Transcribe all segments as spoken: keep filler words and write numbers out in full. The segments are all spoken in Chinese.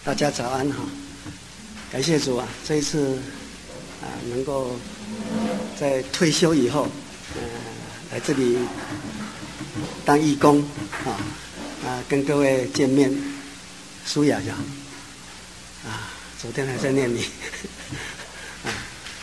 大家早安哈！感谢主啊，这一次啊能够在退休以后，呃来这里当义工啊啊跟各位见面，舒雅呀啊，昨天还在念你啊，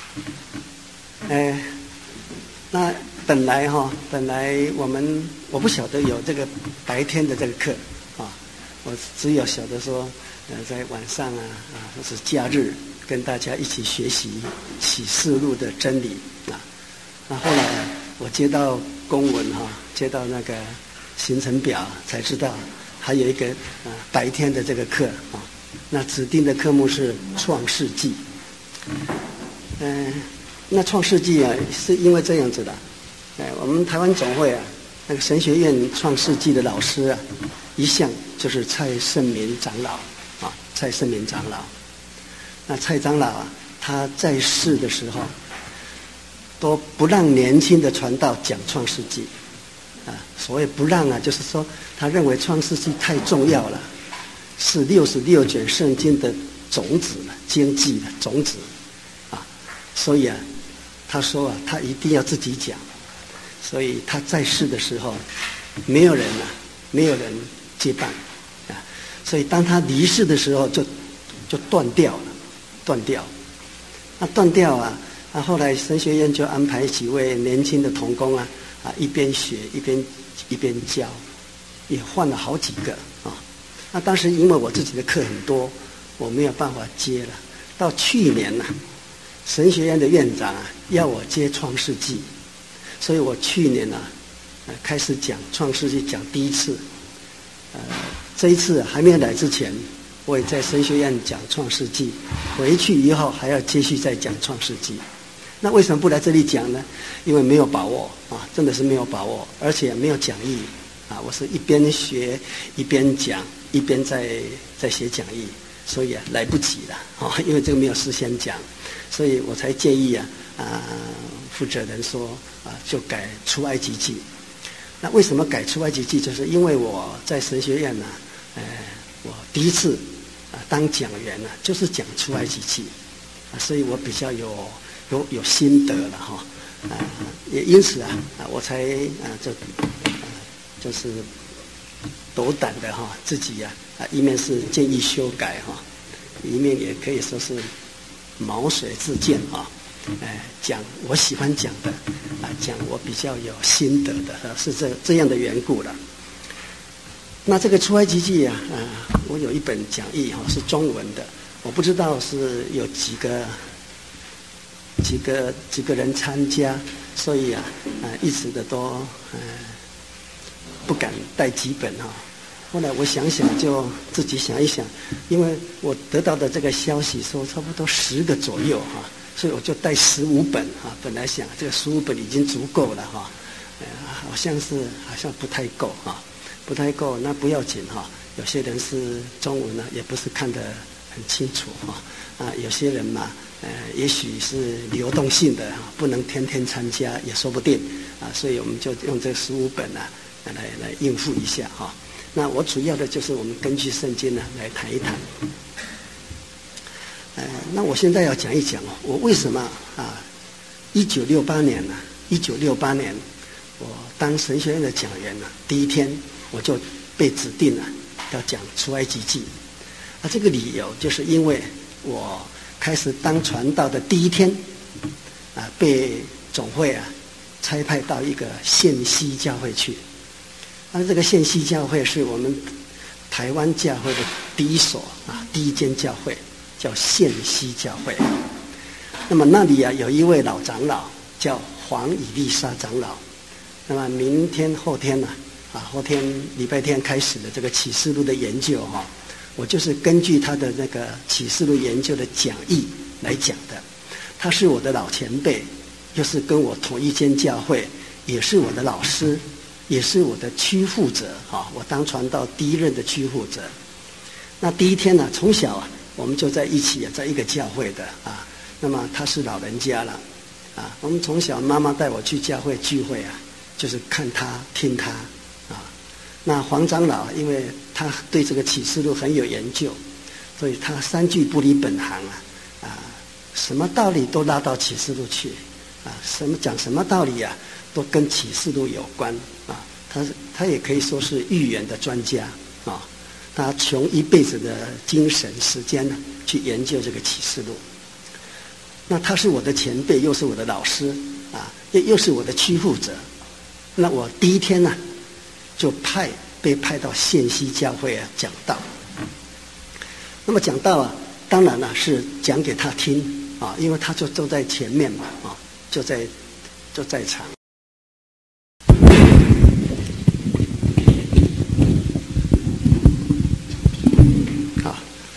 呃，那本来哈，本来我们我不晓得有这个白天的这个课啊，我只有晓得说。呃，在晚上啊啊，或是假日，跟大家一起学习启示录的真理啊。那后来啊，我接到公文哈、啊，接到那个行程表，才知道还有一个啊白天的这个课啊。那指定的科目是创世纪。嗯、呃，那创世纪啊，是因为这样子的，哎、呃，我们台湾总会啊，那个神学院创世纪的老师啊，一向就是蔡圣明长老。啊，蔡圣明长老，那蔡长老啊，他在世的时候，都不让年轻的传道讲创世纪，啊，所谓不让啊，就是说他认为创世纪太重要了，是六十六卷圣经的种子了，经济的种子，啊，所以啊，他说啊，他一定要自己讲，所以他在世的时候，没有人啊，没有人接棒。所以当他离世的时候就，就就断掉了，断掉。那断掉啊，啊后来神学院就安排几位年轻的同工啊，啊一边学一边一边教，也换了好几个啊。那当时因为我自己的课很多，我没有办法接了。到去年呢、啊，神学院的院长啊要我接创世纪，所以我去年呢、啊，开始讲创世纪，讲第一次，呃。这一次还没有来之前，我也在神学院讲创世纪，回去以后还要继续再讲创世纪。那为什么不来这里讲呢？因为没有把握啊，真的是没有把握，而且没有讲义啊。我是一边学一边讲，一边在在写讲义，所以啊来不及了啊，因为这个没有事先讲，所以我才建议啊啊负责人说啊就改出埃及记。那为什么改出埃及记？就是因为我在神学院呢、啊。呃，我第一次啊当讲员呢、啊，就是讲出埃及记，啊，所以我比较有有有心得了哈，啊，也因此啊啊，我才啊就啊就是斗胆的哈、啊，自己呀 啊, 啊一面是建议修改哈、啊，一面也可以说是毛遂自荐啊，哎，讲我喜欢讲的啊，讲我比较有心得的，啊、是这这样的缘故了。那这个出埃及记啊，啊、呃，我有一本讲义哈、哦，是中文的，我不知道是有几个几个几个人参加，所以啊，啊、呃，一直的都呃不敢带几本哈、哦。后来我想想，就自己想一想，因为我得到的这个消息说差不多十个左右哈、啊，所以我就带十五本哈、啊。本来想这个十五本已经足够了哈、呃，好像是好像不太够哈。啊不太够，那不要紧哈。有些人是中文呢，也不是看得很清楚哈。啊，有些人嘛，呃，也许是流动性的哈，不能天天参加也说不定啊。所以我们就用这十五本啊，来来应付一下哈。那我主要的就是我们根据圣经呢来谈一谈。呃，那我现在要讲一讲哦，我为什么啊？一九六八年呢？一九六八年，我当神学院的讲员呢，第一天。我就被指定了要讲出埃及记，啊，这个理由就是因为我开始当传道的第一天，啊，被总会啊差派到一个县西教会去，那这个县西教会是我们台湾教会的第一所啊第一间教会，叫县西教会。那么那里啊有一位老长老叫黄以利沙长老，那么明天后天呢、啊？啊，后天礼拜天开始的这个启示录的研究哈、哦，我就是根据他的那个启示录研究的讲义来讲的。他是我的老前辈，又是跟我同一间教会，也是我的老师，也是我的区负责哈、哦。我当传道第一任的区负责。那第一天呢，从小啊，我们就在一起啊，在一个教会的啊。那么他是老人家了啊，我们从小妈妈带我去教会聚会啊，就是看他听他。那黄长老，因为他对这个启示录很有研究， 所以他三句不离本行啊，啊，什么道理都拉到启示录去，啊，什么讲什么道理啊，都跟启示录有关啊。他他也可以说是预言的专家啊，他穷一辈子的精神时间呢，去研究这个启示录。那他是我的前辈，又是我的老师啊，又又是我的区负责。那我第一天呢，就派被派到县西教会啊讲道。那么讲道啊，当然了是讲给他听啊，因为他就坐在前面嘛啊，就在就在场。好，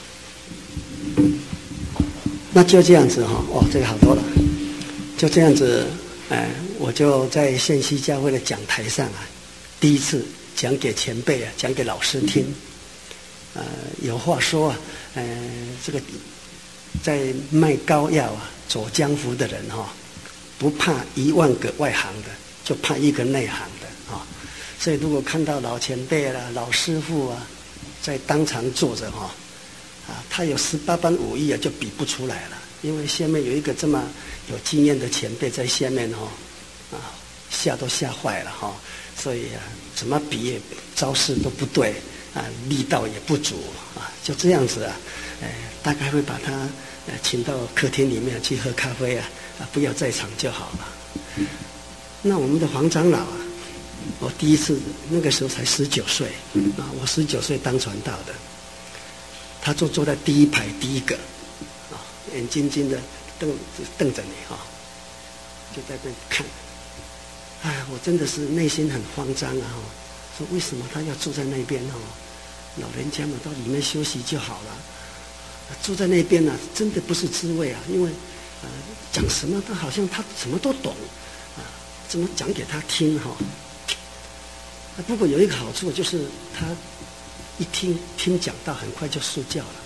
那就这样子哈，哦，这个好多了，就这样子，哎，我就在县西教会的讲台上啊，第一次讲给前辈啊，讲给老师听。呃，有话说啊，呃，这个在卖膏药啊、走江湖的人哈、哦，不怕一万个外行的，就怕一个内行的啊、哦。所以如果看到老前辈啦、老师傅啊，在当场坐着哈、哦，啊，他有十八般武艺啊，就比不出来了。因为下面有一个这么有经验的前辈在下面哈、哦，啊，吓都吓坏了哈、哦。所以啊，怎么比也招式都不对。啊，力道也不足啊，就这样子啊，呃，大概会把他呃请到客厅里面去喝咖啡啊，啊，不要在场就好了。那我们的黄长老啊，我第一次那个时候才十九岁啊，我十九岁当传道的，他就坐在第一排第一个啊，眼睛睛的瞪瞪着你哈、啊，就在那看，哎，我真的是内心很慌张啊。说为什么他要住在那边哦？老人家嘛，到里面休息就好了。住在那边呢、啊，真的不是滋味啊！因为，呃，讲什么都好像他什么都懂，啊，怎么讲给他听哈、哦？不过有一个好处就是他一听听讲到很快就睡觉了，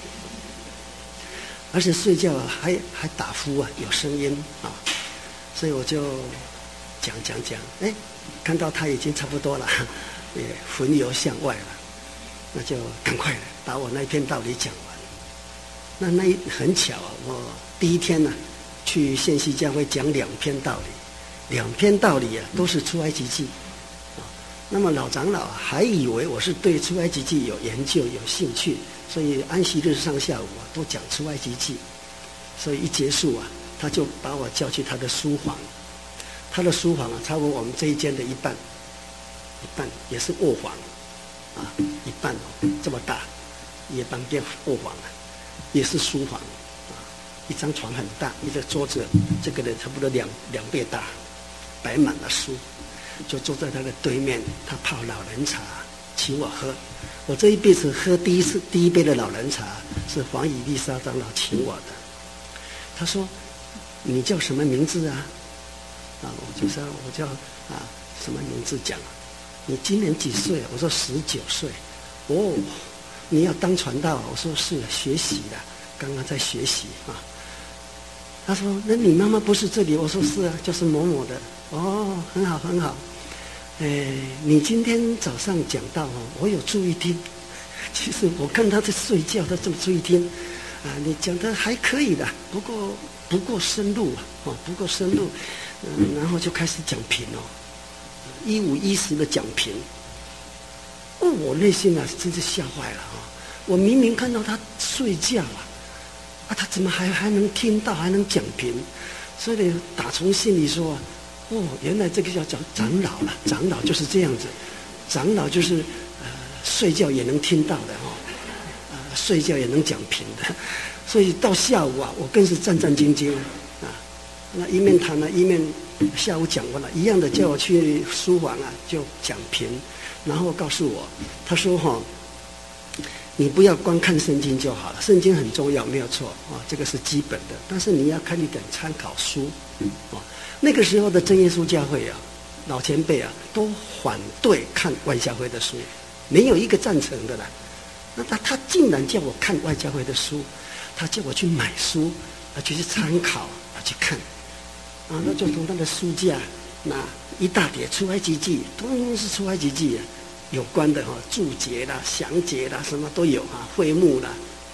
而且睡觉还还打呼啊，有声音啊，所以我就讲讲讲，哎。看到他已经差不多了，也魂游向外了，那就赶快把我那篇道理讲完。那那一很巧啊，我第一天呢、啊、去县西教会讲两篇道理，两篇道理啊都是出埃及记啊。那么老长老还以为我是对出埃及记有研究有兴趣，所以安息日上下午啊都讲出埃及记。所以一结束啊，他就把我叫去他的书房。他的书房啊，差不多我们这一间的一半，一半也是卧房，啊，一半哦，这么大，也旁边卧房啊，也是书房，啊，一张床很大，一个桌子，这个的差不多两两倍大，摆满了书，就坐在他的对面，他泡老人茶，请我喝。我这一辈子喝第一次第一杯的老人茶是黄以丽莎长老请我的。他说：“你叫什么名字啊？”啊，我就说我叫啊什么名字讲？你今年几岁？我说十九岁。哦，你要当传道？我说是，学习的，刚刚在学习啊。他说：“那你妈妈不是这里？”我说：“是啊，就是某某的。”哦，很好很好。哎，你今天早上讲到哦，我有注意听。其实我看他在睡觉，他这么注意听。啊，你讲的还可以的，不过不够深入啊，哦，不够深入。嗯，然后就开始讲评哦，一五一十的讲评。哦，我内心啊真是吓坏了啊！我明明看到他睡觉啊，啊，他怎么还还能听到，还能讲评？所以打从心里说，哦，原来这个叫长长老了，长老就是这样子，长老就是呃睡觉也能听到的哦，呃睡觉也能讲评的，所以到下午啊，我更是战战兢兢。那一面谈了，一面下午讲完了，一样的叫我去书房啊，就讲评，然后告诉我，他说哈、哦，你不要光看圣经就好了，圣经很重要，没有错啊、哦，这个是基本的，但是你要看一点参考书，哦，那个时候的真耶稣教会啊，老前辈啊，都反对看外教会的书，没有一个赞成的啦。那他他竟然叫我看外教会的书，他叫我去买书，啊，去参考，啊，去看。啊，那就从他的书架那一大叠出埃及记，通通是出埃及记、啊、有关的哈、哦，注解啦、详解啦，什么都有啊，会目啦，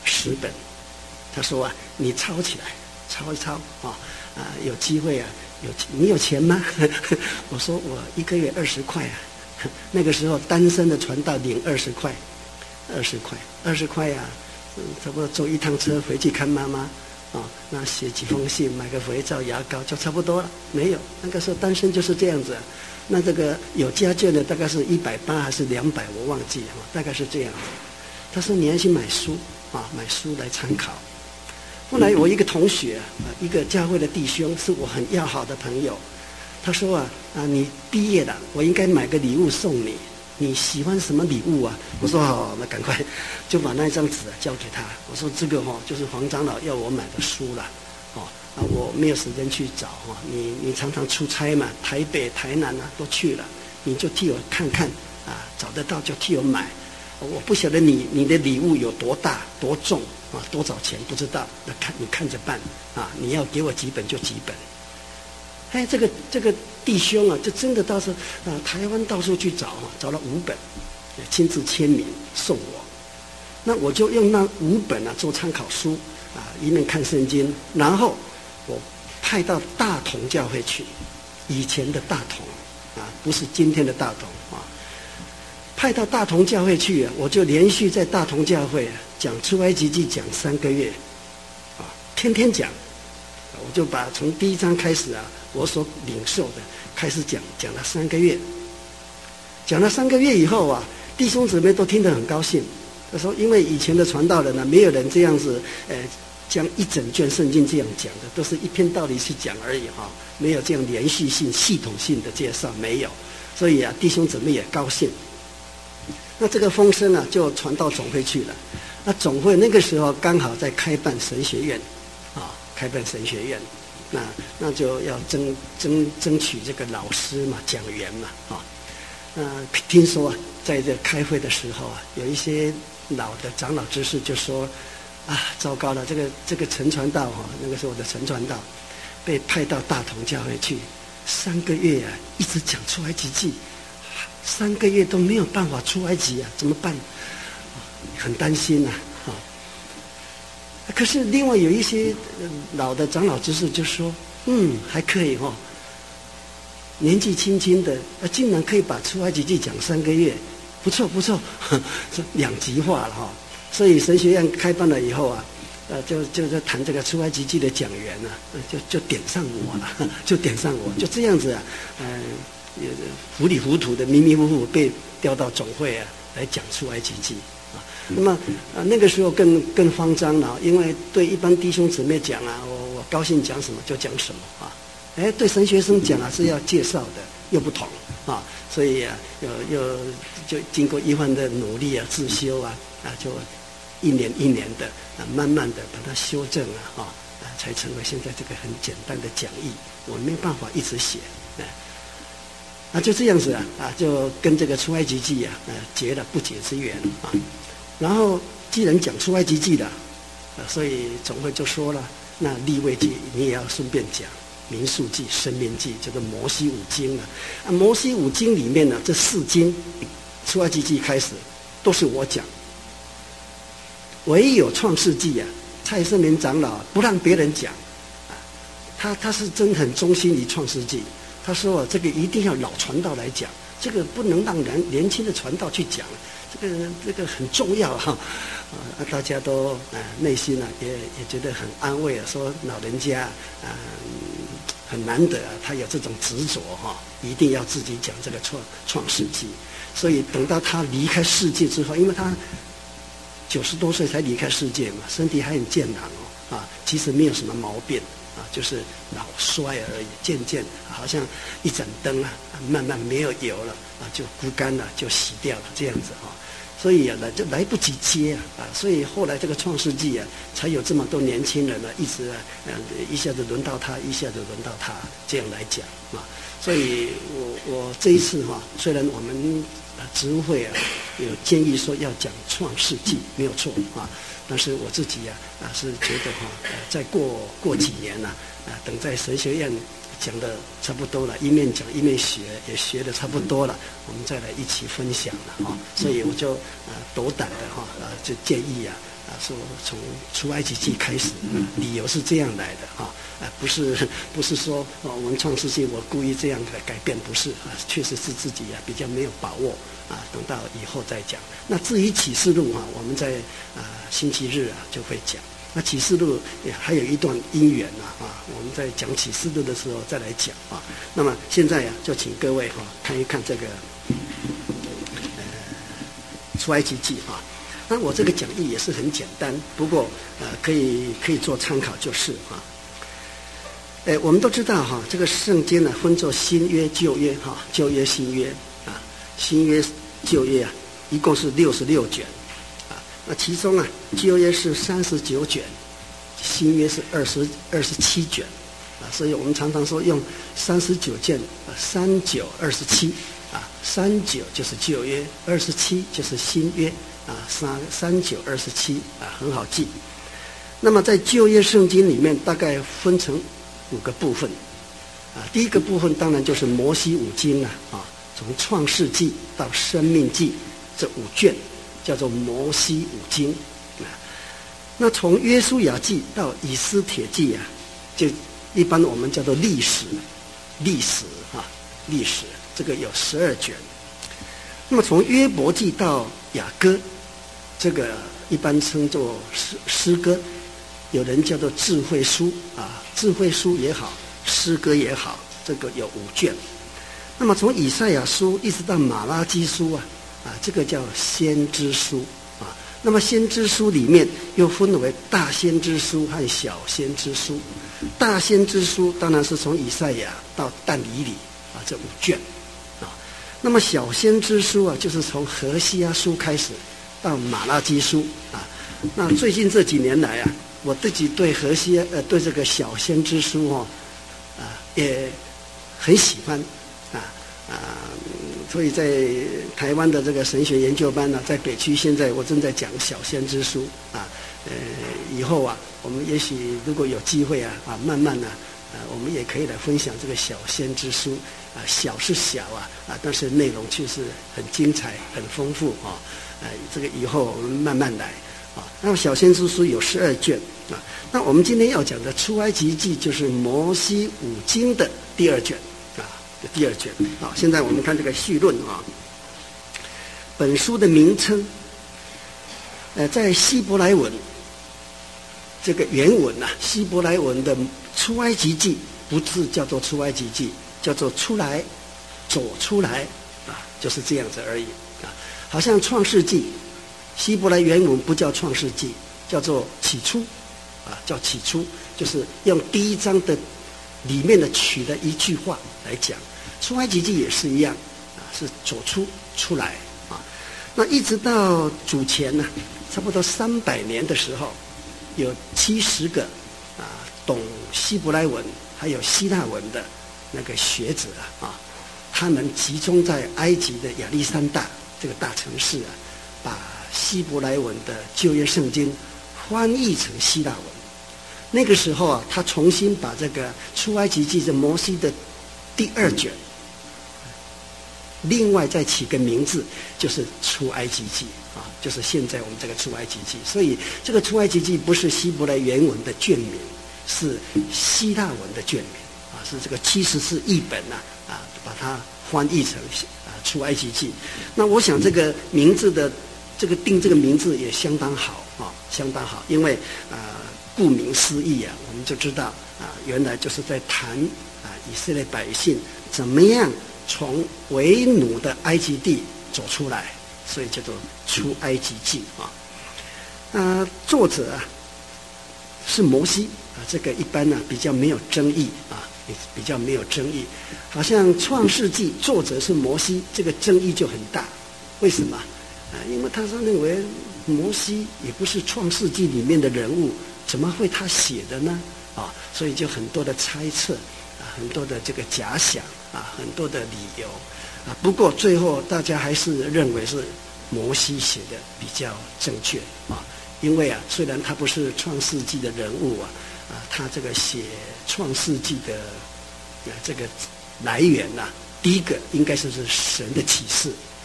十本，他说啊，你抄起来，抄一抄啊啊，有机会啊，有你有钱吗？我说我一个月二十块啊，那个时候单身的传道领二十块，二十块，二十块呀、啊，差不多坐一趟车回去看妈妈。啊，那写几封信，买个肥皂、牙膏就差不多了。没有，那个时候单身就是这样子。那这个有家眷的大概是一百八还是两百，我忘记了，大概是这样子。他说你要去买书啊，买书来参考。后来我一个同学啊，一个教会的弟兄，是我很要好的朋友。他说啊啊，你毕业了，我应该买个礼物送你。你喜欢什么礼物啊？我说好，那赶快就把那张纸啊交给他。我说这个哈、哦、就是黄长老要我买的书了，哦啊我没有时间去找哈、哦，你你常常出差嘛，台北、台南啊都去了，你就替我看看啊，找得到就替我买。我不晓得你你的礼物有多大多重啊，多少钱不知道，那看你看着办啊，你要给我几本就几本。哎，这个这个弟兄啊，就真的到时啊，台湾到处去找啊，找了五本，亲自签名送我。那我就用那五本啊做参考书啊，一面看圣经，然后我派到大同教会去，以前的大同啊，不是今天的大同啊。派到大同教会去啊，我就连续在大同教会啊讲出埃及记讲三个月，啊，天天讲。我就把从第一章开始啊，我所领受的开始讲，讲了三个月。讲了三个月以后啊，弟兄姊妹都听得很高兴。他说，因为以前的传道人呢、啊，没有人这样子，呃，将一整卷圣经这样讲的，都是一篇道理去讲而已哈、啊，没有这样连续性、系统性的介绍，没有。所以啊，弟兄姊妹也高兴。那这个风声啊，就传到总会去了。那总会那个时候刚好在开办神学院，啊。开办神学院，那那就要争争争取这个老师嘛，讲员嘛，啊，那听说啊，在这开会的时候啊，有一些老的长老执事就说，啊，糟糕了，这个这个陈传道哈、啊，那个时候的陈传道，被派到大同教会去，三个月啊，一直讲出埃及记，三个月都没有办法出埃及啊，怎么办？很担心呐、啊，啊。可是另外有一些老的长老执事就说，嗯，还可以哦，年纪轻轻的，呃，竟然可以把出埃及记讲三个月，不错不错，这两极化了哈、哦。所以神学院开办了以后啊，呃，就就在谈这个出埃及记的讲员啊，就就点上我了，就点上我，就这样子啊，嗯、呃，糊里糊涂的迷迷糊糊被调到总会啊来讲出埃及记。那么啊，那个时候更更慌张了，因为对一般弟兄姊妹讲啊，我我高兴讲什么就讲什么啊，哎，对神学生讲啊是要介绍的，又不同啊，所以啊，又又就经过一番的努力啊，自修啊，啊，就一年一年的啊，慢慢的把它修正啊，啊，才成为现在这个很简单的讲义。我没办法一直写，哎、啊，啊，就这样子啊，啊，就跟这个出埃及记啊，呃、啊，结了不解之缘啊。然后既然讲出埃及记了，啊，所以总会就说了，那利未记你也要顺便讲，民数记、申命记，叫做摩西五经啊。啊，摩西五经里面呢，这四经，出埃及记开始都是我讲，唯有创世纪啊，蔡圣明长老不让别人讲，啊，他他是真很忠心于创世纪，他说啊，这个一定要老传道来讲，这个不能让人年轻的传道去讲。这个这个很重要哈，啊，大家都啊内心啊也也觉得很安慰啊，说老人家啊很难得啊，他有这种执着哈，一定要自己讲这个创创世纪。所以等到他离开世界之后，因为他九十多岁才离开世界嘛，身体还很健朗哦，啊，其实没有什么毛病啊，就是老衰而已，渐渐好像一盏灯啊，慢慢没有油了啊，就枯干了，就熄掉了这样子哈、哦。所以啊，来就来不及接啊啊！所以后来这个创世纪啊，才有这么多年轻人呢、啊，一直啊，呃，一下子轮到他，一下子轮到他，这样来讲啊。所以我我这一次哈、啊，虽然我们啊执务会啊有建议说要讲创世纪，没有错啊，但是我自己啊啊是觉得哈、啊，呃，再过过几年呢、啊，啊，等在神学院讲的差不多了，一面讲一面学，也学的差不多了，我们再来一起分享了哈、哦。所以我就呃斗胆的哈呃就建议啊啊，说从出埃及记开始，理由是这样来的啊，啊，不是不是说哦，我们创世纪我故意这样的改变，不是啊，确实是自己啊比较没有把握啊，等到以后再讲。那至于启示录啊，我们在啊星期日啊就会讲。那启示录也还有一段因缘啊，啊，我们在讲启示录的时候再来讲啊。那么现在呀、啊，就请各位哈、啊、看一看这个呃出埃及记啊。那我这个讲义也是很简单，不过呃可以可以做参考就是啊。哎，我们都知道哈、啊，这个圣经呢分作新约、旧约哈、啊，旧约、新约啊，新约、旧约啊，一共是六十六卷。那其中啊，旧约是三十九卷，新约是二十二十七卷，啊，所以我们常常说用三十九卷，啊，三九二十七，啊，三九就是旧约，二十七就是新约，啊，三三九二十七，啊，很好记。那么在旧约圣经里面，大概分成五个部分，啊，第一个部分当然就是摩西五经了，啊，从创世纪到申命记这五卷。叫做摩西五经啊，那从约书亚记到以斯帖记啊，就一般我们叫做历史，历史啊，历史这个有十二卷。那么从约伯记到雅歌，这个一般称作诗诗歌，有人叫做智慧书啊，智慧书也好，诗歌也好，这个有五卷。那么从以赛亚书一直到马拉基书啊。啊，这个叫先知书啊。那么先知书里面又分为大先知书和小先知书。大先知书当然是从以赛亚到但以理啊这五卷啊。那么小先知书啊，就是从何西阿书开始到马拉基书啊。那最近这几年来啊，我自己对何西阿呃对这个小先知书哦啊也很喜欢啊啊。所以在台湾的这个神学研究班呢、啊，在北区现在我正在讲小先知书啊，呃，以后啊，我们也许如果有机会啊啊，慢慢呢、啊，啊，我们也可以来分享这个小先知书啊，小是小啊啊，但是内容却是很精彩、很丰富啊，呃，这个以后我们慢慢来啊。那么小先知书有十二卷啊，那我们今天要讲的出埃及记就是摩西五经的第二卷。第二卷啊，现在我们看这个序论啊。本书的名称，呃，在希伯来文这个原文啊，希伯来文的出埃及记不是叫做出埃及记，叫做出来，走出来啊，就是这样子而已啊。好像创世纪，希伯来原文不叫创世纪，叫做起初啊，叫起初，就是用第一章的里面的取的一句话来讲。出埃及记也是一样啊，是走出出来啊。那一直到主前呢、啊，差不多三百年的时候，有七十个啊懂希伯来文还有希腊文的那个学者啊啊，他们集中在埃及的亚历山大这个大城市啊，把希伯来文的旧约圣经翻译成希腊文。那个时候啊，他重新把这个出埃及记这摩西的第二卷。另外再起个名字，就是出埃及记啊，就是现在我们这个出埃及记。所以这个出埃及记不是希伯来原文的卷名，是希腊文的卷名啊，是这个七十四译本呐 啊, 啊，把它翻译成啊出埃及记。那我想这个名字的这个定这个名字也相当好啊，相当好，因为啊顾名思义啊，我们就知道啊，原来就是在谈啊以色列百姓怎么样。从为奴的埃及地走出来，所以叫做出埃及记啊。呃，作者啊是摩西啊，这个一般呢比较没有争议啊，比比较没有争议。好像创世纪作者是摩西，这个争议就很大。为什么？啊，因为他说认为摩西也不是创世纪里面的人物，怎么会他写的呢？啊，所以就很多的猜测啊，很多的这个假想。啊，很多的理由啊，不过最后大家还是认为是摩西写的比较正确啊，因为啊，虽然他不是创世纪的人物啊，啊，他这个写创世纪的啊这个来源呐、啊，第一个应该是是神的启示，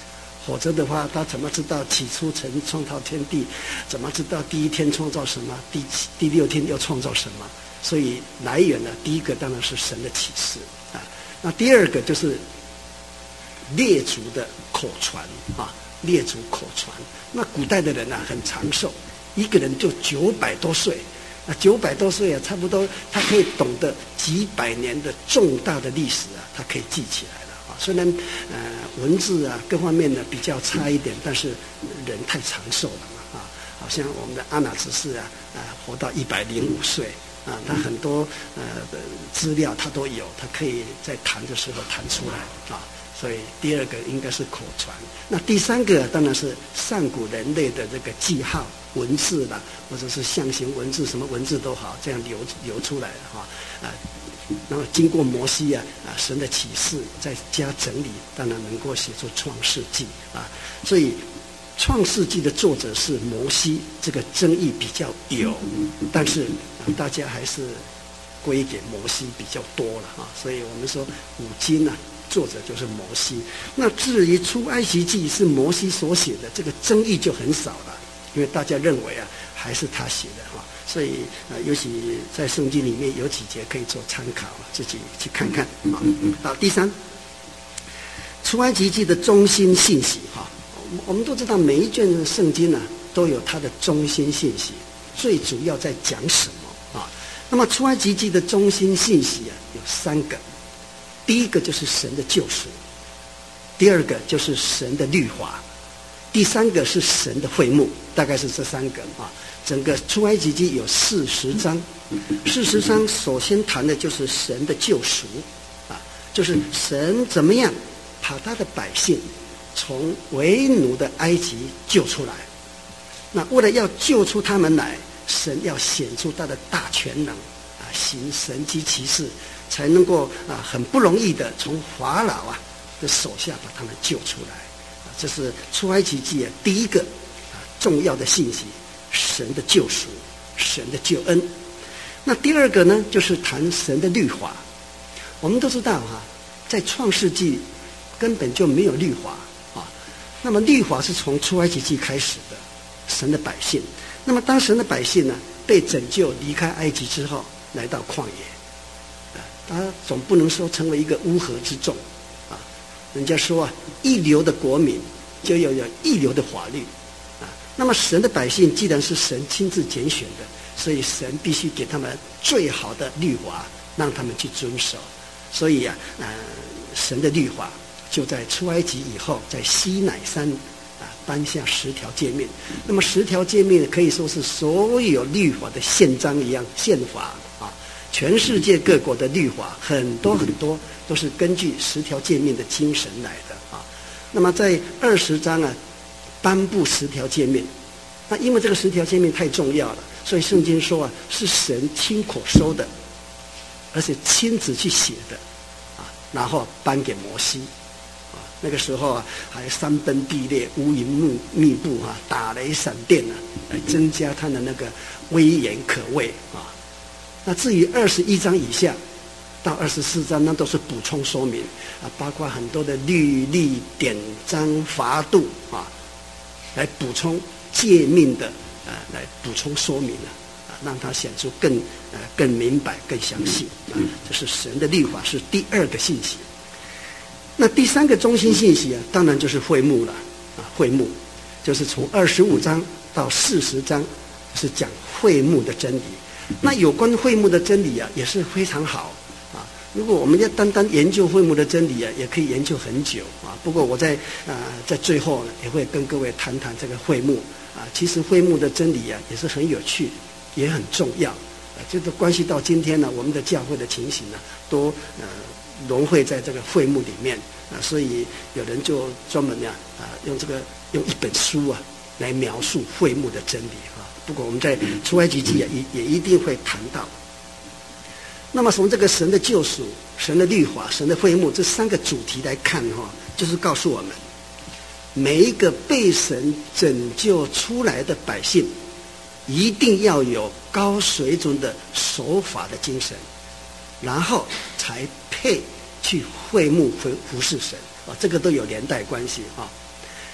否则的话，他怎么知道起初曾创造天地？怎么知道第一天创造什么？第第六天又创造什么？所以来源呢，第一个当然是神的启示啊。那第二个就是列祖的口传啊，列祖口传。那古代的人啊，很长寿，一个人就九百多岁。啊，九百多岁啊，差不多他可以懂得几百年的重大的历史啊，他可以记起来了啊。虽然呃文字啊各方面呢比较差一点，但是人太长寿了嘛啊，好像我们的阿那执事啊啊活到一百零五岁啊，他很多呃的资料他都有，他可以在谈的时候谈出来啊。所以第二个应该是口传，那第三个当然是上古人类的这个记号文字啦，或者是象形文字，什么文字都好，这样流流出来了哈啊。然后经过摩西啊啊神的启示，再加整理，当然能够写出创世纪啊。所以创世纪的作者是摩西，这个争议比较有，但是啊大家还是归给摩西比较多了啊。所以我们说五经啊。作者就是摩西。那至于出埃及记是摩西所写的，这个争议就很少了，因为大家认为啊还是他写的哈。所以呃，尤其在圣经里面有几节可以做参考，自己去看看啊。好，第三，出埃及记的中心信息哈，我们都知道每一卷圣经呢、啊、都有它的中心信息，最主要在讲什么啊？那么出埃及记的中心信息啊有三个。第一个就是神的救赎，第二个就是神的律法，第三个是神的会幕，大概是这三个啊。整个出埃及记有四十章，四十章首先谈的就是神的救赎啊，就是神怎么样把他的百姓从为奴的埃及救出来。那为了要救出他们来，神要显出他的大全能啊，行神迹奇事。才能够啊很不容易的从法老啊的手下把他们救出来啊，这是出埃及记啊第一个啊重要的信息，神的救赎，神的救恩。那第二个呢，就是谈神的律法。我们都知道哈、啊，在创世纪根本就没有律法啊，那么律法是从出埃及记开始的，神的百姓。那么当神的百姓呢被拯救离开埃及之后，来到旷野。他总不能说成为一个乌合之众啊！人家说啊，一流的国民就要有一流的法律啊。那么神的百姓既然是神亲自拣选的，所以神必须给他们最好的律法，让他们去遵守。所以啊，呃，神的律法就在出埃及以后，在西乃山啊颁下十条诫命。那么十条诫命可以说是所有律法的宪章一样，宪法啊。全世界各国的律法很多很多都是根据十条诫命的精神来的啊。那么在二十章啊，颁布十条诫命。那因为这个十条诫命太重要了，所以圣经说啊，是神亲口说的，而且亲自去写的啊，然后颁给摩西啊。那个时候啊，还山崩地裂、乌云密密布啊，打雷闪电啊，来增加他的那个威严可畏啊。那至于二十一章以下到二十四章，那都是补充说明啊，包括很多的律例、典章、法度啊，来补充诫命的啊，来补充说明啊，啊，让它显出更呃更明白、更详细啊。这是神的律法，是第二个信息。那第三个中心信息啊，当然就是会幕了啊，会幕就是从二十五章到四十章是讲会幕的真理。那有关会幕的真理啊，也是非常好啊。如果我们要单单研究会幕的真理啊，也可以研究很久啊。不过我在啊、呃、在最后呢，也会跟各位谈谈这个会幕啊。其实会幕的真理啊，也是很有趣，也很重要啊。这个关系到今天呢，我们的教会的情形呢，都呃融汇在这个会幕里面啊。所以有人就专门呀啊用这个用一本书啊来描述会幕的真理啊。不过我们在出埃及记啊也也一定会谈到。那么从这个神的救赎、神的律法、神的会幕这三个主题来看哈、哦，就是告诉我们，每一个被神拯救出来的百姓，一定要有高水准的守法的精神，然后才配去会幕服服侍神啊，这个都有连带关系啊。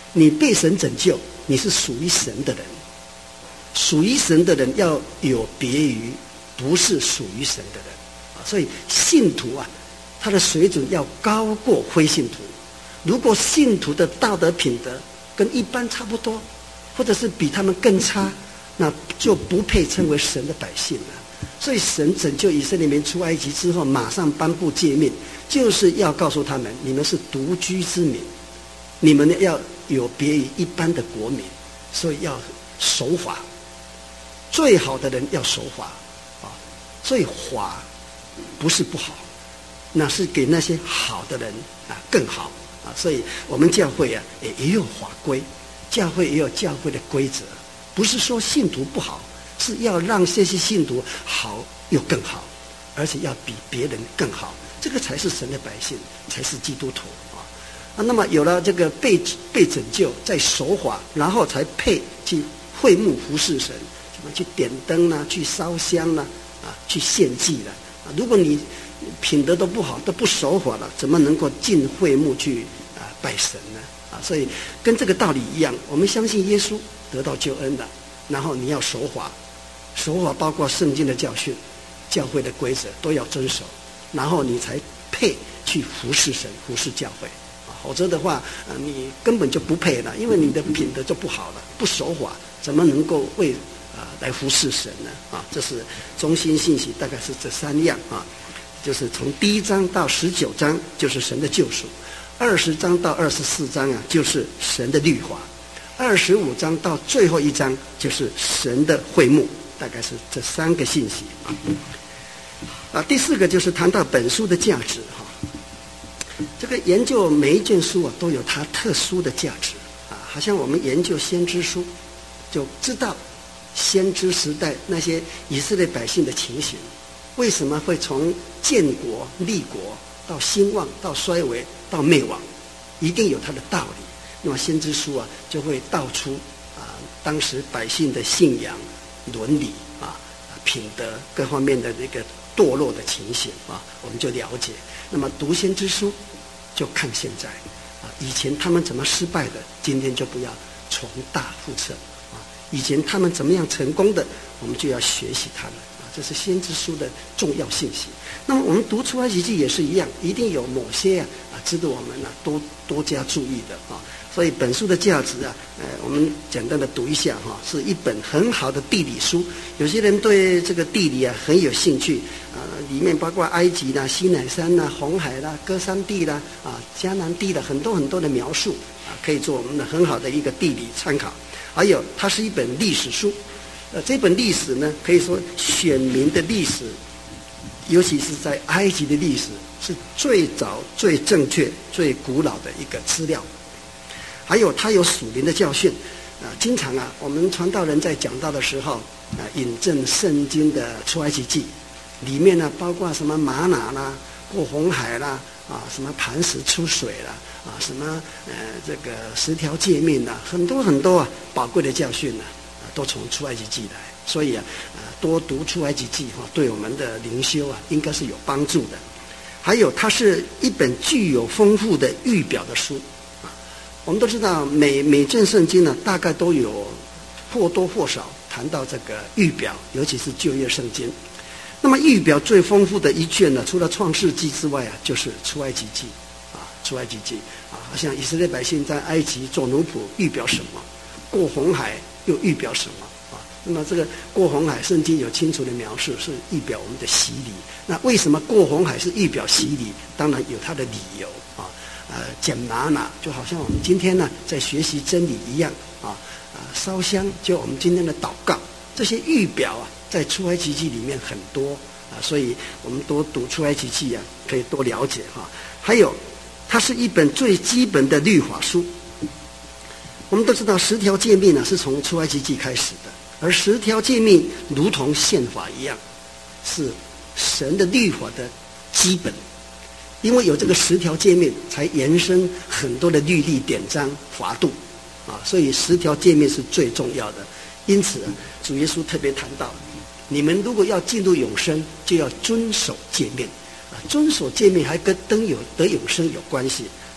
你被神拯救，你是属于神的人。属于神的人要有别于不是属于神的人啊，所以信徒啊，他的水准要高过非信徒。如果信徒的道德品德跟一般差不多，或者是比他们更差，那就不配称为神的百姓了。所以神拯救以色列民出埃及之后，马上颁布诫命，就是要告诉他们：你们是独居之民，你们要有别于一般的国民，所以要守法。最好的人要守法啊，所以法不是不好，那是给那些好的人啊更好啊。所以我们教会啊也也有法规，教会也有教会的规则，不是说信徒不好，是要让这些信徒好又更好，而且要比别人更好，这个才是神的百姓，才是基督徒啊。啊，那么有了这个被被拯救，再守法，然后才配去会幕服侍神。去点灯啦，去烧香啦，啊，去献祭啦。啊，如果你品德都不好，都不守法了，怎么能够进会幕去啊拜神呢？啊，所以跟这个道理一样，我们相信耶稣得到救恩了，然后你要守法，守法包括圣经的教训、教会的规则都要遵守，然后你才配去服侍神、服侍教会。啊，否则的话，啊，你根本就不配了，因为你的品德就不好了，不守法，怎么能够为啊，来服侍神呢？啊，这是中心信息，大概是这三样啊，就是从第一章到十九章就是神的救赎，二十章到二十四章啊就是神的律法，二十五章到最后一章就是神的会幕，大概是这三个信息啊。啊，第四个就是谈到本书的价值哈、啊。这个研究每一卷书啊都有它特殊的价值啊，好像我们研究先知书，就知道先知时代那些以色列百姓的情形，为什么会从建国立国到兴旺到衰微到灭亡，一定有它的道理。那么先知书啊就会道出啊当时百姓的信仰、伦理啊、品德各方面的这个堕落的情形啊，我们就了解。那么读先知书就看现在啊，以前他们怎么失败的，今天就不要重蹈覆辙。以前他们怎么样成功的，我们就要学习他们啊，这是先知书的重要信息。那么我们读出埃及记也是一样，一定有某些啊啊值得我们呢、啊、多多加注意的啊。所以本书的价值啊，呃，我们简单的读一下哈、啊，是一本很好的地理书。有些人对这个地理啊很有兴趣啊，里面包括埃及啦、西乃山啦、红海啦、歌珊地啦、啊迦南地的很多很多的描述啊，可以做我们的很好的一个地理参考。还有，它是一本历史书，呃，这本历史呢，可以说选民的历史，尤其是在埃及的历史，是最早、最正确、最古老的一个资料。还有，它有属灵的教训，啊、呃，经常啊，我们传道人在讲道的时候，啊、呃，引证圣经的出埃及记，里面呢，包括什么玛拿啦、过红海啦，啊，什么磐石出水啦。啊，什么呃，这个十条诫命呐、啊，很多很多啊，宝贵的教训呐、啊，啊，都从出埃及记来。所以啊，呃，多读出埃及记哈、啊，对我们的灵修啊，应该是有帮助的。还有，它是一本具有丰富的预表的书啊。我们都知道，每每卷圣经呢，大概都有或多或少谈到这个预表，尤其是旧约圣经。那么预表最丰富的一卷呢，除了创世纪之外啊，就是出埃及记。出埃及记啊，好像以色列百姓在埃及做奴仆，预表什么？过红海又预表什么啊？那么这个过红海，圣经有清楚的描述，是预表我们的洗礼。那为什么过红海是预表洗礼？当然有它的理由啊。呃，捡玛拿就好像我们今天呢在学习真理一样啊。啊，烧香就我们今天的祷告，这些预表啊，在出埃及记里面很多啊，所以我们多读出埃及记啊，可以多了解哈、啊。还有。它是一本最基本的律法书。我们都知道十条诫命呢是从出埃及记开始的，而十条诫命如同宪法一样，是神的律法的基本。因为有这个十条诫命，才延伸很多的律例、典章、法度啊，所以十条诫命是最重要的。因此，主耶稣特别谈到，你们如果要进入永生，就要遵守诫命。啊，遵守诫命还跟得有得永生有关系啊！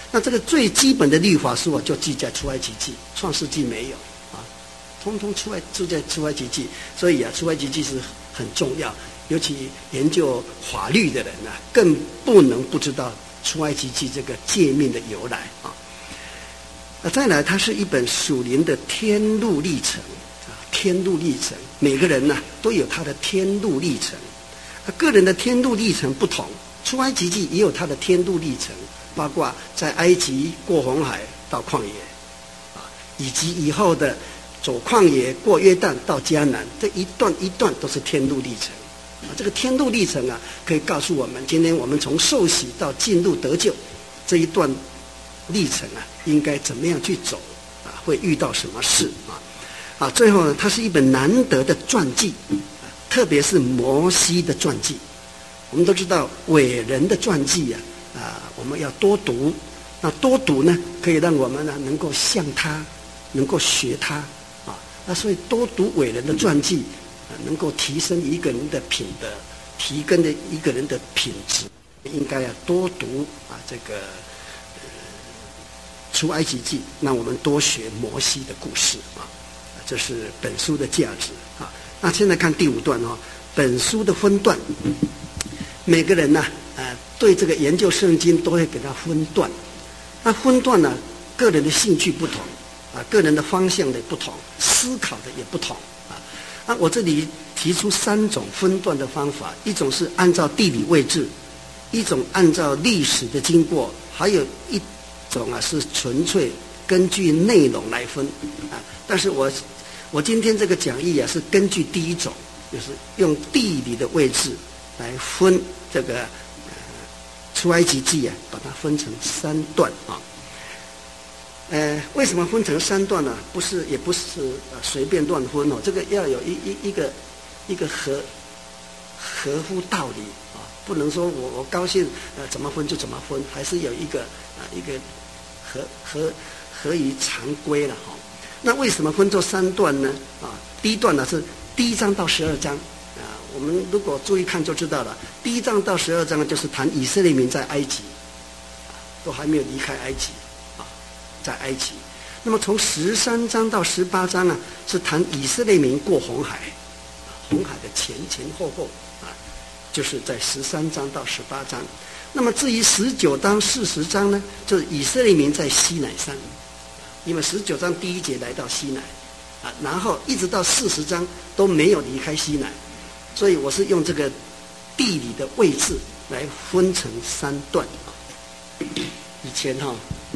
那这个最基本的律法书啊，就记在出埃及记，创世纪没有啊，通通出来住在出埃及记。所以啊，出埃及记是很重要，尤其研究法律的人啊，更不能不知道出埃及记这个诫命的由来啊。啊，再来，它是一本属灵的天路历程啊，天路历程，每个人呢、啊、都有他的天路历程，啊，个人的天路历程不同。出埃及记也有它的天路历程，包括在埃及过红海到旷野，啊，以及以后的走旷野过约旦到迦南，这一段一段都是天路历程。啊，这个天路历程啊，可以告诉我们，今天我们从受洗到进入得救这一段历程啊，应该怎么样去走啊？会遇到什么事啊？啊，最后呢，它是一本难得的传记，啊，特别是摩西的传记。我们都知道伟人的传记啊，啊，我们要多读。那多读呢，可以让我们呢能够像他，能够学他啊。那所以多读伟人的传记，啊，能够提升一个人的品德，提升的一个人的品质。应该要多读啊，这个呃出埃及记，让我们多学摩西的故事啊。这是本书的价值啊。那现在看第五段哦，本书的分段。每个人呢、啊，呃，对这个研究圣经都会给它分段。那分段呢，个人的兴趣不同，啊，个人的方向的不同，思考的也不同，啊。那我这里提出三种分段的方法：一种是按照地理位置，一种按照历史的经过，还有一种啊是纯粹根据内容来分，啊。但是我我今天这个讲义啊是根据第一种，就是用地理的位置来分这个呃出埃及记啊，把它分成三段啊。呃，为什么分成三段呢？不是，也不是呃随便乱分哦，这个要有一一一个一个合合乎道理啊，不能说我我高兴呃怎么分就怎么分，还是有一个啊、呃、一个合合合于常规了哈、哦。那为什么分作三段呢？啊，第一段呢是第一章到十二章。我们如果注意看就知道了，第一章到十二章就是谈以色列民在埃及，都还没有离开埃及，啊，在埃及。那么从十三章到十八章啊，是谈以色列民过红海，红海的前前后后啊，就是在十三章到十八章。那么至于十九章、四十章呢，就是以色列民在西乃山，因为十九章第一节来到西乃，啊，然后一直到四十章都没有离开西乃。所以我是用这个地理的位置来分成三段。以前哈、哦，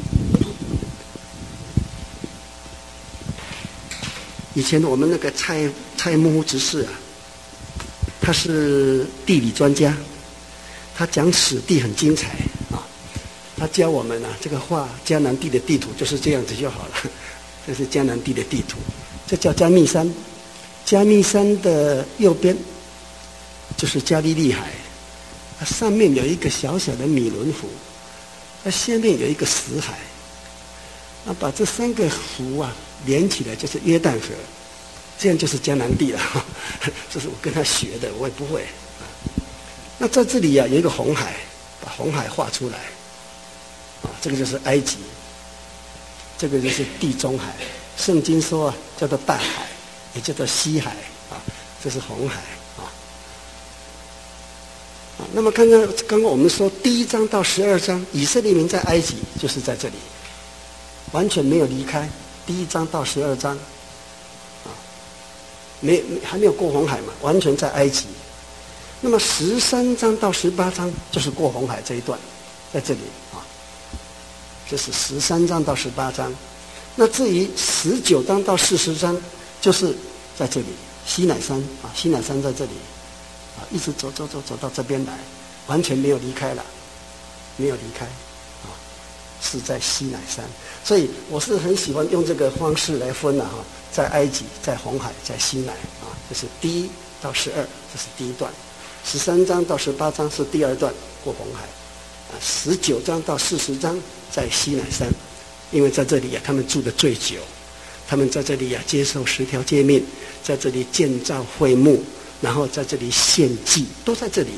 以前我们那个蔡蔡木执事啊，他是地理专家，他讲史地很精彩啊。他教我们啊，这个画迦南地的地图就是这样子就好了。这是迦南地的地图，这叫加密山，加密山的右边就是加利利海，它上面有一个小小的米伦湖，它下面有一个死海，那把这三个湖啊连起来就是约旦河，这样就是迦南地了。这是我跟他学的，我也不会。那在这里啊有一个红海，把红海画出来，啊，这个就是埃及，这个就是地中海，圣经说啊叫做大海，也叫做西海啊，这是红海。那么刚刚刚刚我们说第一章到十二章，以色列民在埃及就是在这里，完全没有离开。第一章到十二章，啊，没还没有过红海嘛，完全在埃及。那么十三章到十八章就是过红海这一段，在这里啊，这是十三章到十八章。那至于十九章到四十章，就是在这里西乃山啊，西乃山在这里。啊，一直走走走走到这边来，完全没有离开了，没有离开，啊，是在西乃山。所以我是很喜欢用这个方式来分的、啊、哈，在埃及，在红海，在西乃啊，这是第一到十二，这是第一段；十三章到十八章是第二段，过红海；啊，十九章到四十章在西乃山，因为在这里啊，他们住的最久，他们在这里啊接受十条诫命，在这里建造会幕。然后在这里献祭，都在这里，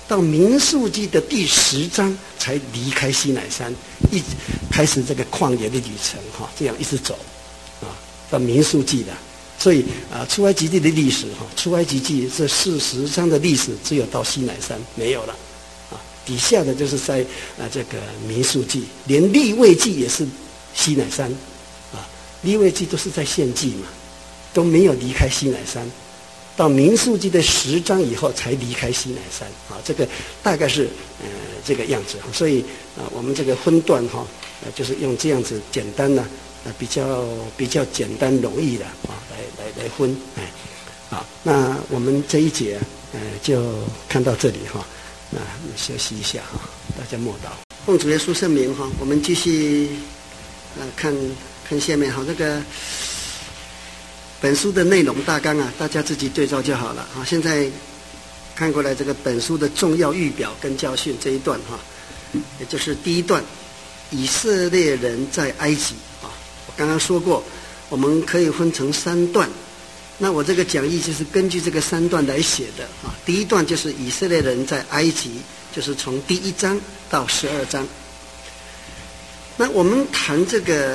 到民数记的第十章才离开西乃山，一开始这个旷野的旅程哈，这样一直走啊，到民数记的。所以啊，出埃及记的历史哈，出埃及记这四十章的历史只有到西乃山没有了啊，底下的就是在啊这个民数记，连利未记也是西乃山啊，利未记都是在献祭嘛，都没有离开西乃山。到民数记的十章以后才离开西乃山啊，这个大概是呃这个样子。所以啊，我们这个分段哈，呃就是用这样子简单的，呃比较比较简单容易的啊来来来分哎，好，那我们这一节呃就看到这里哈，那休息一下哈，大家默祷。奉主耶稣圣名哈，我们继续呃看看下面哈这个。本书的内容大纲啊，大家自己对照就好了啊。现在看过来这个本书的重要预表跟教训这一段哈，也就是第一段，以色列人在埃及啊。我刚刚说过，我们可以分成三段，那我这个讲义就是根据这个三段来写的啊。第一段就是以色列人在埃及，就是从第一章到十二章。那我们谈这个。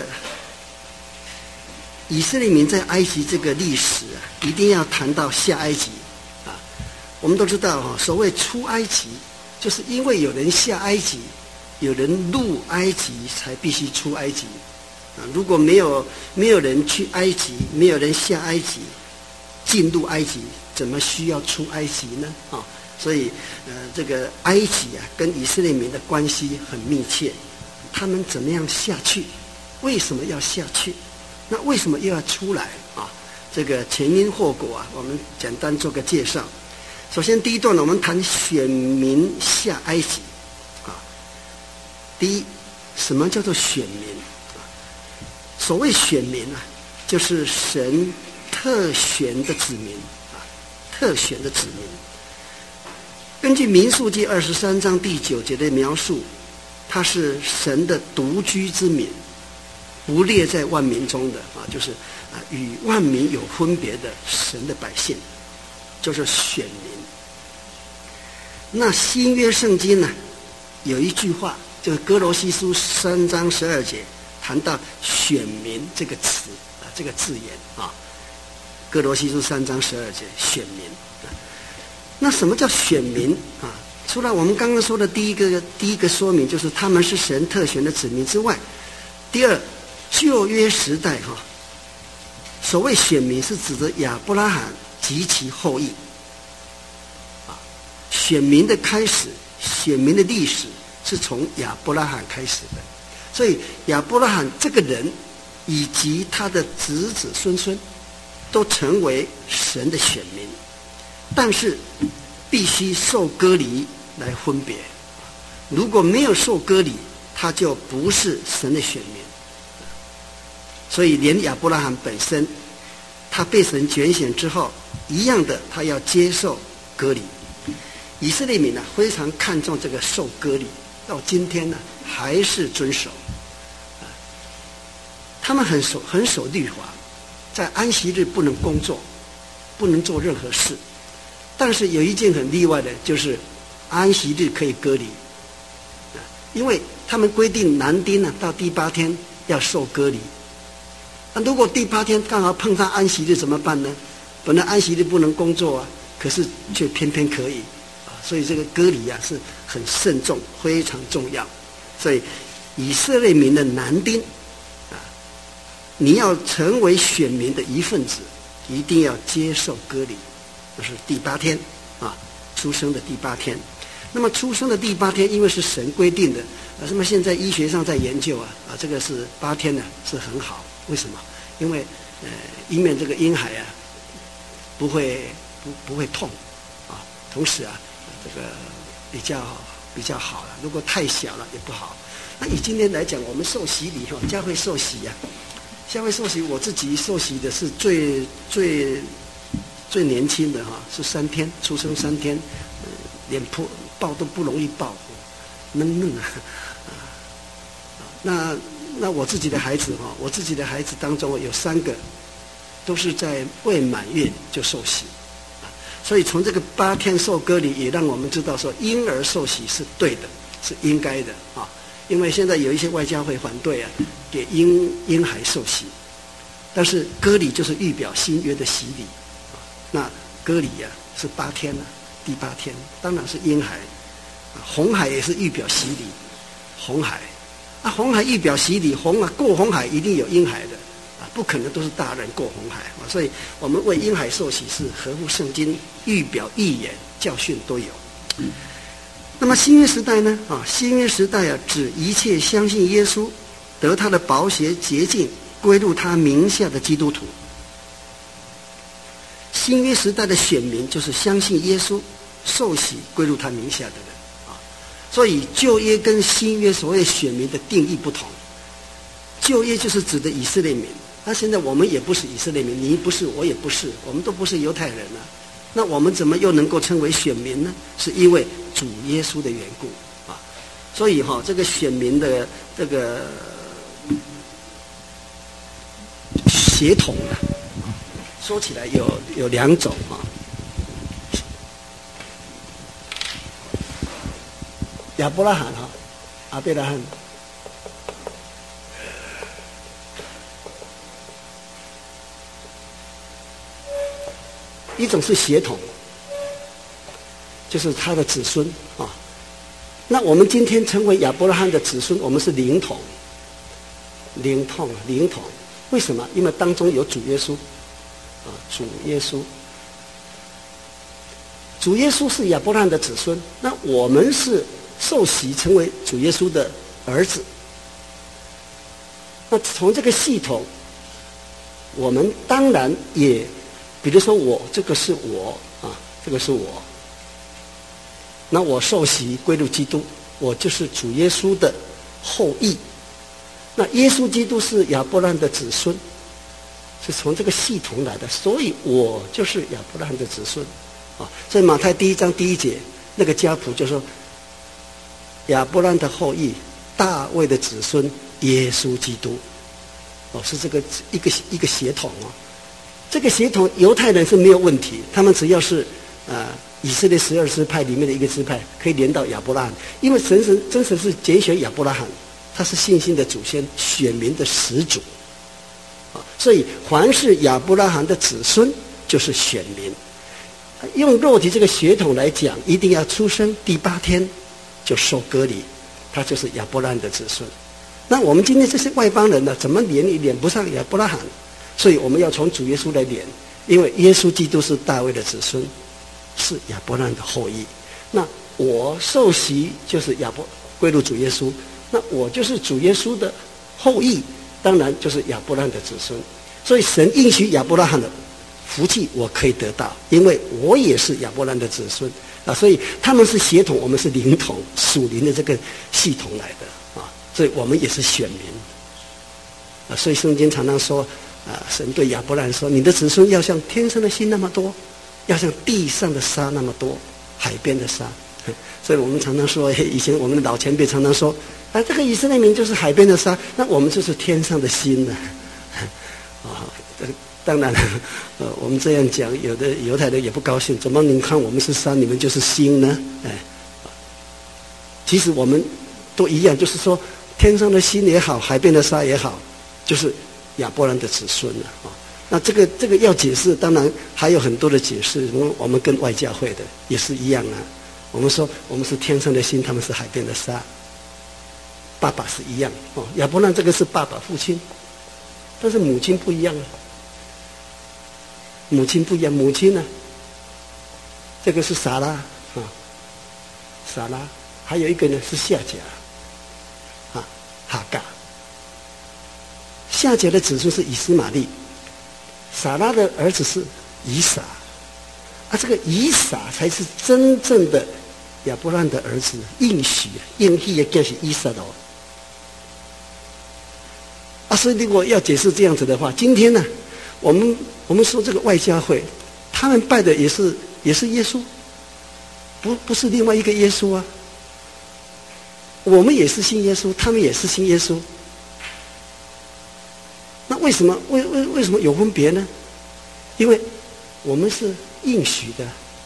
以色列民在埃及这个历史啊，一定要谈到下埃及啊。我们都知道哈，所谓出埃及，就是因为有人下埃及，有人入埃及，才必须出埃及啊。如果没有没有人去埃及，没有人下埃及，进入埃及，怎么需要出埃及呢？啊，所以呃，这个埃及啊，跟以色列民的关系很密切。他们怎么样下去？为什么要下去？那为什么又要出来啊？这个前因后果啊，我们简单做个介绍。首先第一段呢，我们谈选民下埃及啊。第一，什么叫做选民啊？所谓选民啊，就是神特选的子民啊，特选的子民。根据民数记二十三章第九节的描述，他是神的独居之民。不列在万民中的啊，就是啊与万民有分别的神的百姓，就是选民。那新约圣经呢，有一句话，就是哥罗西书三章十二节谈到选民这个词啊，这个字眼啊，哥罗西书三章十二节选民啊。那什么叫选民啊？除了我们刚刚说的第一个第一个说明，就是他们是神特选的子民之外，第二。旧约时代哈，所谓选民是指着亚伯拉罕及其后裔啊。选民的开始，选民的历史是从亚伯拉罕开始的，所以亚伯拉罕这个人以及他的子子孙孙都成为神的选民，但是必须受割礼来分别。如果没有受割礼，他就不是神的选民。所以连亚伯拉罕本身，他被神拣选之后，一样的他要接受割礼。以色列民呢、啊、非常看重这个受割礼，到今天呢还是遵守。啊，他们很守很守律法，在安息日不能工作，不能做任何事。但是有一件很例外的，就是安息日可以割礼。啊，因为他们规定男丁呢、啊、到第八天要受割礼。那如果第八天刚好碰上安息日怎么办呢？本来安息日不能工作啊，可是却偏偏可以啊，所以这个割礼啊是很慎重，非常重要。所以以色列民的男丁啊，你要成为选民的一份子，一定要接受割礼，就是第八天啊，出生的第八天。那么出生的第八天，因为是神规定的啊，那么现在医学上在研究啊啊，这个是八天呢是很好。为什么？因为呃，以免这个婴孩啊不会不不会痛啊，同时啊这个比较比较好了。如果太小了也不好。那以今天来讲，我们受洗礼哈，教会受洗啊，教会受洗，我自己受洗的是最最最年轻的哈，是三天，出生三天，呃、连抱抱都不容易抱，嫩嫩啊啊，那。那我自己的孩子哈，我自己的孩子当中有三个，都是在未满月就受洗， 所以从这个八天受割礼，也让我们知道说婴儿受洗是对的，是应该的啊。因为现在有一些外教会反对啊，给婴婴孩受洗，但是割礼就是预表新约的洗礼啊。那割礼啊是八天啊，第八天当然是婴孩。红海也是预表洗礼，红海啊，红海预表洗礼，红啊过红海一定有婴孩的啊，不可能都是大人过红海啊。所以我们为婴孩受洗是合乎圣经，预表预言教训都有。那么新约时代呢？啊，新约时代啊，指一切相信耶稣，得他的宝血洁净，归入他名下的基督徒。新约时代的选民就是相信耶稣、受洗归入他名下的人啊。所以旧约跟新约所谓选民的定义不同。旧约就是指的以色列民，那现在我们也不是以色列民，你不是，我也不是，我们都不是犹太人啊。那我们怎么又能够称为选民呢？是因为主耶稣的缘故啊。所以哈、哦，这个选民的这个血统啊，说起来有有两种啊。亚伯拉罕哈，阿贝拉罕，一种是血统，就是他的子孙啊。那我们今天称为亚伯拉罕的子孙，我们是灵统，灵统灵统。为什么？因为当中有主耶稣啊，主耶稣，主耶稣是亚伯拉罕的子孙，那我们是受洗成为主耶稣的儿子。那从这个系统，我们当然也。比如说我这个是我啊，这个是我，那我受洗归入基督，我就是主耶稣的后裔。那耶稣基督是亚伯拉罕的子孙，是从这个系统来的，所以我就是亚伯拉罕的子孙啊。所以马太第一章第一节那个家谱就说，亚伯拉罕的后裔，大卫的子孙，耶稣基督，哦，是这个一个一个血统哦。这个血统犹太人是没有问题，他们只要是呃以色列十二支派里面的一个支派，可以连到亚伯拉罕，因为神神真神是拣选亚伯拉罕，他是信心的祖先，选民的始祖啊，所以凡是亚伯拉罕的子孙就是选民。用肉体这个血统来讲，一定要出生第八天就受割礼，他就是亚伯拉罕的子孙。那我们今天这些外邦人呢，怎么连也连不上亚伯拉罕？所以我们要从主耶稣来连，因为耶稣基督是大卫的子孙，是亚伯拉罕的后裔。那我受洗就是亚伯归入主耶稣，那我就是主耶稣的后裔，当然就是亚伯拉罕的子孙。所以神应许亚伯拉罕的福气我可以得到，因为我也是亚伯拉罕的子孙啊。所以他们是血统，我们是灵统，属灵的这个系统来的啊。所以我们也是选民啊。所以圣经常常说。啊，神对亚伯拉罕说：“你的子孙要像天上的星那么多，要像地上的沙那么多，海边的沙。”所以我们常常说，以前我们的老前辈常常说：“啊，这个以色列民就是海边的沙，那我们就是天上的星呢。”啊，当然了，呃，我们这样讲，有的犹太人也不高兴，怎么你看我们是沙，你们就是星呢？哎，其实我们都一样，就是说，天上的星也好，海边的沙也好，就是。亚伯拉罕的子孙了啊，那这个这个要解释，当然还有很多的解释。我们跟外教会的也是一样啊。我们说我们是天上的星，他们是海边的沙。爸爸是一样哦，亚伯拉罕这个是爸爸父亲，但是母亲不一样啊。母亲不一样，母亲呢，这个是撒拉啊，撒拉，还有一个呢是夏甲啊，哈嘎。夏甲的子孙是以斯玛利，撒拉的儿子是以撒，啊，这个以撒才是真正的亚伯拉罕的儿子，应许应许的就是以撒哦。啊，所以如果要解释这样子的话，今天呢，我们我们说这个外教会，他们拜的也是也是耶稣，不不是另外一个耶稣啊。我们也是信耶稣，他们也是信耶稣。那为什么为为为什么有分别呢？因为我们是应许的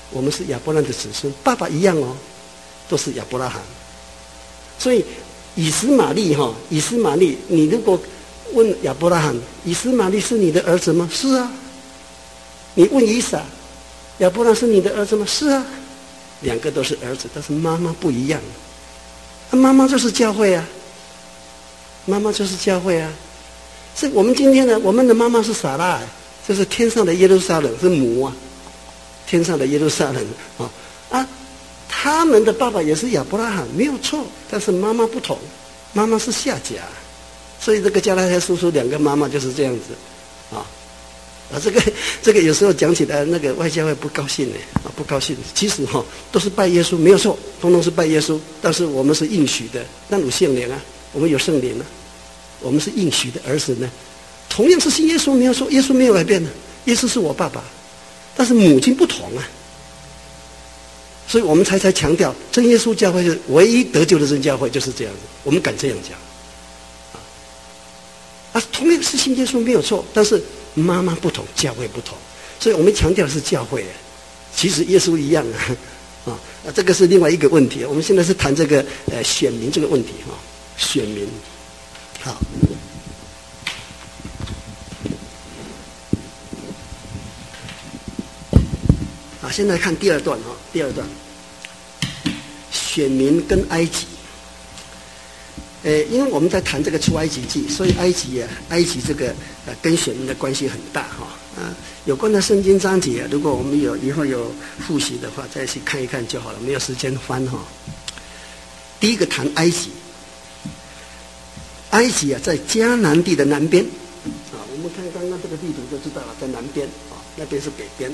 我们是亚伯拉罕的子孙，爸爸一样哦，都是亚伯拉罕。所以以实玛利哈，以实玛利，你如果问亚伯拉罕，以实玛利是你的儿子吗？是啊。你问以撒，亚伯拉罕是你的儿子吗？是啊。两个都是儿子，但是妈妈不一样。那妈妈就是教会啊，妈妈就是教会啊。是我们今天的我们的妈妈是撒拉，就是天上的耶路撒冷，是母啊，天上的耶路撒冷啊啊，他们的爸爸也是亚伯拉罕，没有错，但是妈妈不同，妈妈是夏甲，所以这个加拉太书说两个妈妈就是这样子啊啊，这个这个有时候讲起来，那个外教会不高兴呢啊，不高兴。其实哈、哦、都是拜耶稣，没有错，通通是拜耶稣，但是我们是应许的，但有圣灵啊，我们有圣灵啊。我们是应许的儿子呢，同样是信耶稣，没有说耶稣没有改变呢，耶稣是我爸爸，但是母亲不同啊，所以我们才才强调真耶稣教会是唯一得救的真教会，就是这样子，我们敢这样讲啊。啊，同样是信耶稣没有错，但是妈妈不同，教会不同，所以我们强调的是教会，其实耶稣一样啊啊，这个是另外一个问题。我们现在是谈这个呃选民这个问题哈、啊，选民。好，好，现在看第二段哈，第二段，选民跟埃及。呃，因为我们在谈这个出埃及记，所以埃及啊，埃及这个呃跟选民的关系很大哈。啊，有关的圣经章节、啊，如果我们有以后有复习的话，再去看一看就好了，没有时间翻哈。第一个谈埃及。埃及啊，在迦南地的南边，啊，我们看刚刚这个地图就知道了，在南边啊，那边是北边。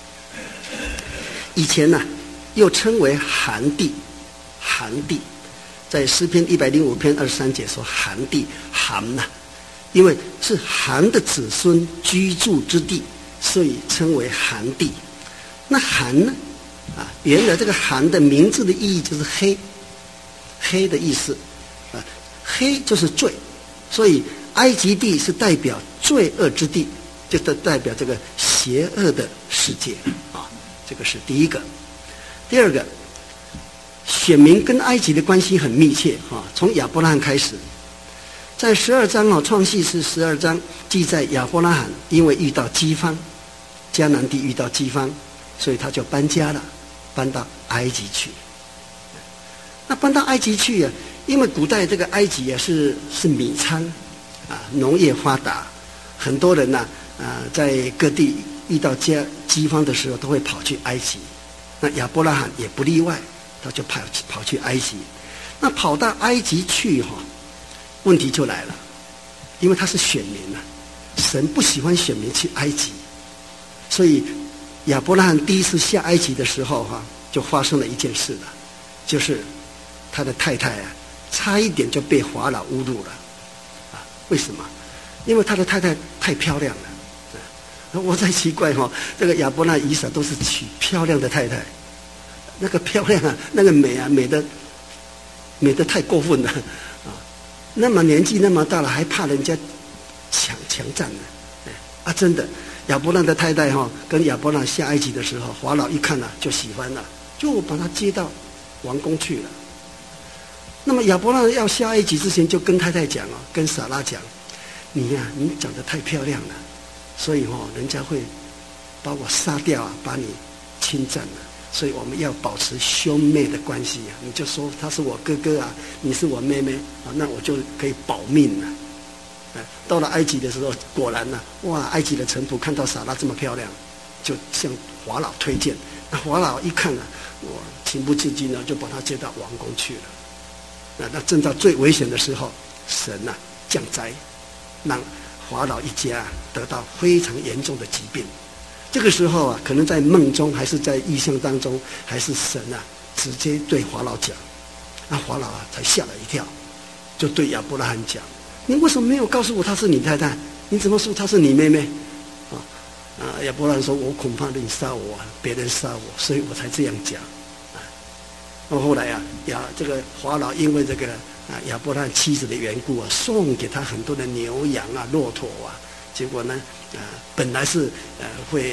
以前呢、啊，又称为韩地，韩地，在诗篇一百零五篇二十三节说韩地，韩呐、啊，因为是韩的子孙居住之地，所以称为韩地。那韩呢，啊，原来这个韩的名字的意义就是黑，黑的意思。黑就是罪，所以埃及地是代表罪恶之地，就代表这个邪恶的世界啊，这个是第一个。第二个，选民跟埃及的关系很密切啊，从亚伯拉罕开始，在十二章啊，创世是十二章记载亚伯拉罕因为遇到饥荒，迦南地遇到饥荒，所以他就搬家了，搬到埃及去。那搬到埃及去啊，因为古代这个埃及啊是是米仓啊，农业发达，很多人呐 啊, 啊在各地遇到饥饥荒的时候都会跑去埃及。那亚伯拉罕也不例外，他就跑跑去埃及。那跑到埃及去哈、哦，问题就来了，因为他是选民啊，神不喜欢选民去埃及，所以亚伯拉罕第一次下埃及的时候哈、啊，就发生了一件事了，就是他的太太啊，差一点就被法老侮辱了，啊，为什么？因为他的太太太漂亮了。我在奇怪哈、哦，这个亚伯拉罕、以撒都是娶漂亮的太太，那个漂亮啊，那个美啊，美的美的太过分了啊！那么年纪那么大了，还怕人家抢强占呢？啊，真的，亚伯拉罕的太太哈、哦，跟亚伯拉罕下埃及的时候，法老一看啊，就喜欢了，就把他接到王宫去了。那么亚伯拉罕要下埃及之前，就跟太太讲哦，跟撒拉讲，你呀、啊，你长得太漂亮了。所以哦，人家会把我杀掉啊，把你侵占了。所以我们要保持兄妹的关系啊。你就说他是我哥哥啊，你是我妹妹啊，那我就可以保命了。啊，到了埃及的时候，果然呢、啊，哇，埃及的臣仆看到撒拉这么漂亮，就向法老推荐。那法老一看啊，我情不自禁呢，就把他接到王宫去了。那那正到最危险的时候，神呐、啊、降灾，让法老一家得到非常严重的疾病，这个时候啊，可能在梦中，还是在异象当中，还是神啊，直接对法老讲，那法老啊才吓了一跳，就对亚伯拉罕讲：“你为什么没有告诉我她是你太太？你怎么说她是你妹妹？”啊啊！亚伯拉罕说：“我恐怕你杀我，别人杀我，所以我才这样讲。”啊，那么后来啊，亚这个法老因为这个。啊，亚伯拉罕妻子的缘故啊，送给他很多的牛羊啊、骆驼啊，结果呢，啊，本来是呃会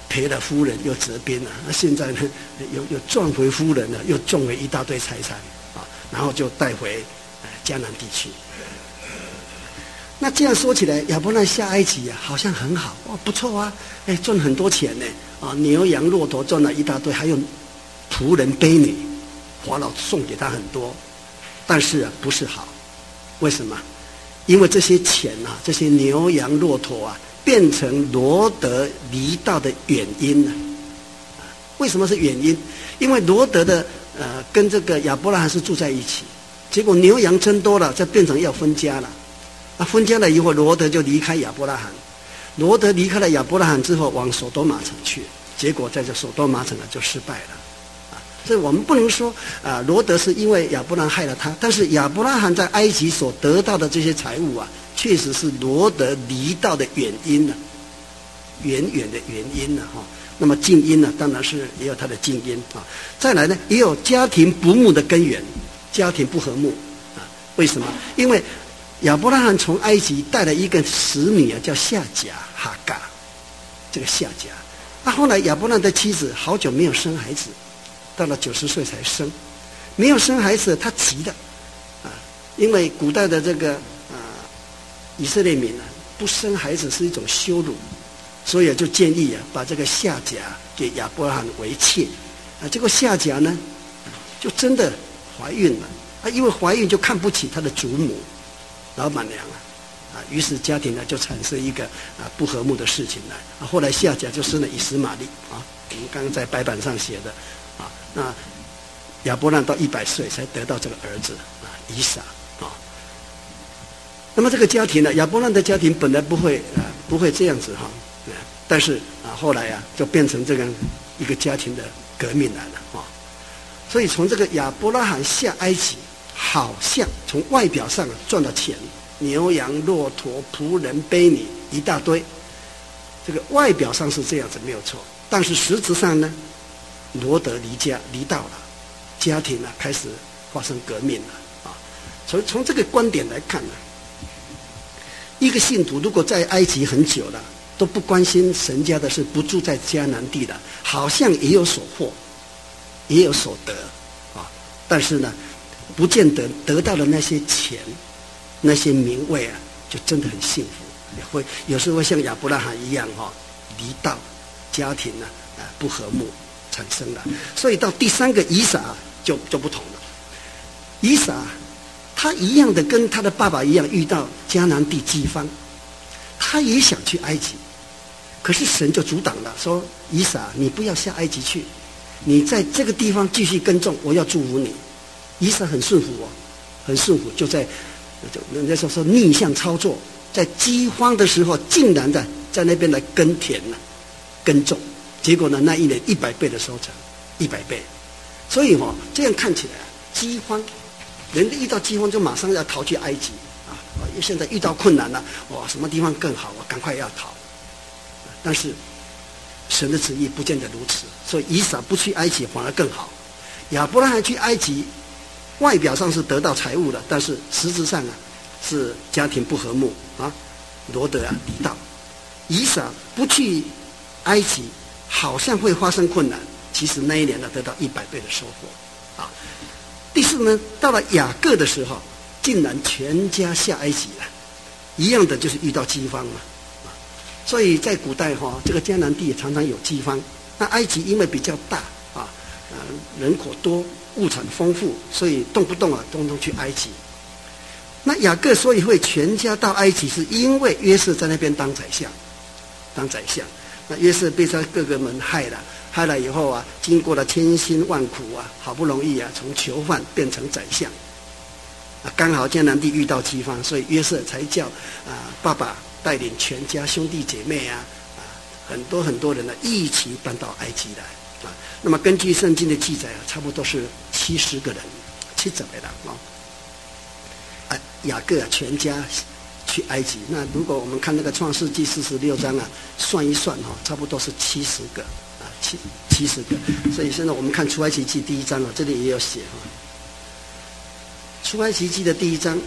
赔了夫人又折兵了，那现在呢又又赚回夫人了，又赚回一大堆财产啊，然后就带回呃迦南地区。那这样说起来，亚伯兰下埃及啊，好像很好哦，不错啊，哎，赚很多钱呢啊，牛羊骆驼赚了一大堆，还有仆人婢女，法老送给他很多，但是啊，不是好，为什么？因为这些钱啊，这些牛羊骆驼啊，变成罗得离道的原因呢、啊？为什么是原因？因为罗得的呃跟这个亚伯拉罕是住在一起，结果牛羊增多了，就变成要分家了。啊，分家了以后，罗得就离开亚伯拉罕。罗得离开了亚伯拉罕之后，往所多玛城去，结果在这所多玛城呢就失败了。啊，所以我们不能说啊，罗得是因为亚伯拉罕害了他，但是亚伯拉罕在埃及所得到的这些财物啊，确实是罗得离道的原因呢、啊，远远的原因呢、啊、哈。那么近因呢，当然是也有它的近因啊。再来呢，也有家庭不睦的根源，家庭不和睦啊。为什么？因为亚伯拉罕从埃及带了一个使女啊，叫夏甲哈嘎，这个夏甲。那、啊、后来亚伯拉罕的妻子好久没有生孩子，到了九十岁才生，没有生孩子，他急的啊，因为古代的这个啊以色列民啊，不生孩子是一种羞辱，所以就建议啊，把这个夏甲给亚伯拉罕为妾啊。结果夏甲呢，就真的怀孕了啊，因为怀孕就看不起他的祖母。老板娘啊，啊，于是家庭呢就产生一个啊不和睦的事情来啊。后来夏甲就生了以实玛利啊，我们刚刚在白板上写的啊。那亚伯兰到一百岁才得到这个儿子啊，以撒啊。那么这个家庭呢，亚伯兰的家庭本来不会啊不会这样子哈、啊，但是啊后来啊就变成这样一个家庭的革命来了啊。所以从这个亚伯拉罕下埃及。好像从外表上赚了钱，牛羊骆驼仆人婢女一大堆，这个外表上是这样子没有错，但是实质上呢，罗得离家离道了，家庭呢开始发生革命了啊。从从这个观点来看呢，一个信徒如果在埃及很久了，都不关心神家的事，不住在迦南地了，好像也有所获，也有所得啊，但是呢。不见得得到的那些钱、那些名位啊，就真的很幸福。也会有时候会像亚伯拉罕一样哈、哦，离道，家庭呢啊不和睦产生了。所以到第三个以撒就就不同了。以撒他一样的跟他的爸爸一样，遇到迦南地饥荒，他也想去埃及，可是神就阻挡了，说以撒你不要下埃及去，你在这个地方继续耕种，我要祝福你。以撒很顺服哦，很顺服，就在就人家说说逆向操作，在饥荒的时候，竟然在在那边来耕田呢、啊，耕种，结果呢，那一年一百倍的收成，一百倍。所以哦，这样看起来，饥荒，人遇到饥荒就马上要逃去埃及啊！因为现在遇到困难了，哇，什么地方更好，我赶快要逃。但是神的旨意不见得如此，所以以撒不去埃及反而更好。亚伯拉罕去埃及。外表上是得到财物了，但是实质上啊是家庭不和睦啊，罗得啊离道。以撒不去埃及，好像会发生困难，其实那一年呢得到一百倍的收获啊。第四呢，到了雅各的时候，竟然全家下埃及了，一样的就是遇到饥荒嘛啊。所以在古代哈、哦，这个迦南地也常常有饥荒。那埃及因为比较大啊，呃人口多。物产丰富，所以动不动啊，动不动去埃及。那雅各所以会全家到埃及，是因为约瑟在那边当宰相，当宰相。那约瑟被他哥哥们害了，害了以后啊，经过了千辛万苦啊，好不容易啊，从囚犯变成宰相。啊，刚好迦南地遇到饥荒，所以约瑟才叫啊爸爸带领全家兄弟姐妹啊啊很多很多人呢一起搬到埃及来。啊，那么根据圣经的记载啊，差不多是七十个人，七十个人啊。啊，雅各啊，全家去埃及。那如果我们看那个创世纪四十六章啊，算一算哈、啊，差不多是七十个啊，七七十个。所以现在我们看出埃及记第一章啊，这里也有写哈、啊。出埃及记的第一章，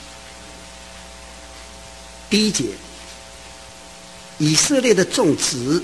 第一节，以色列的众子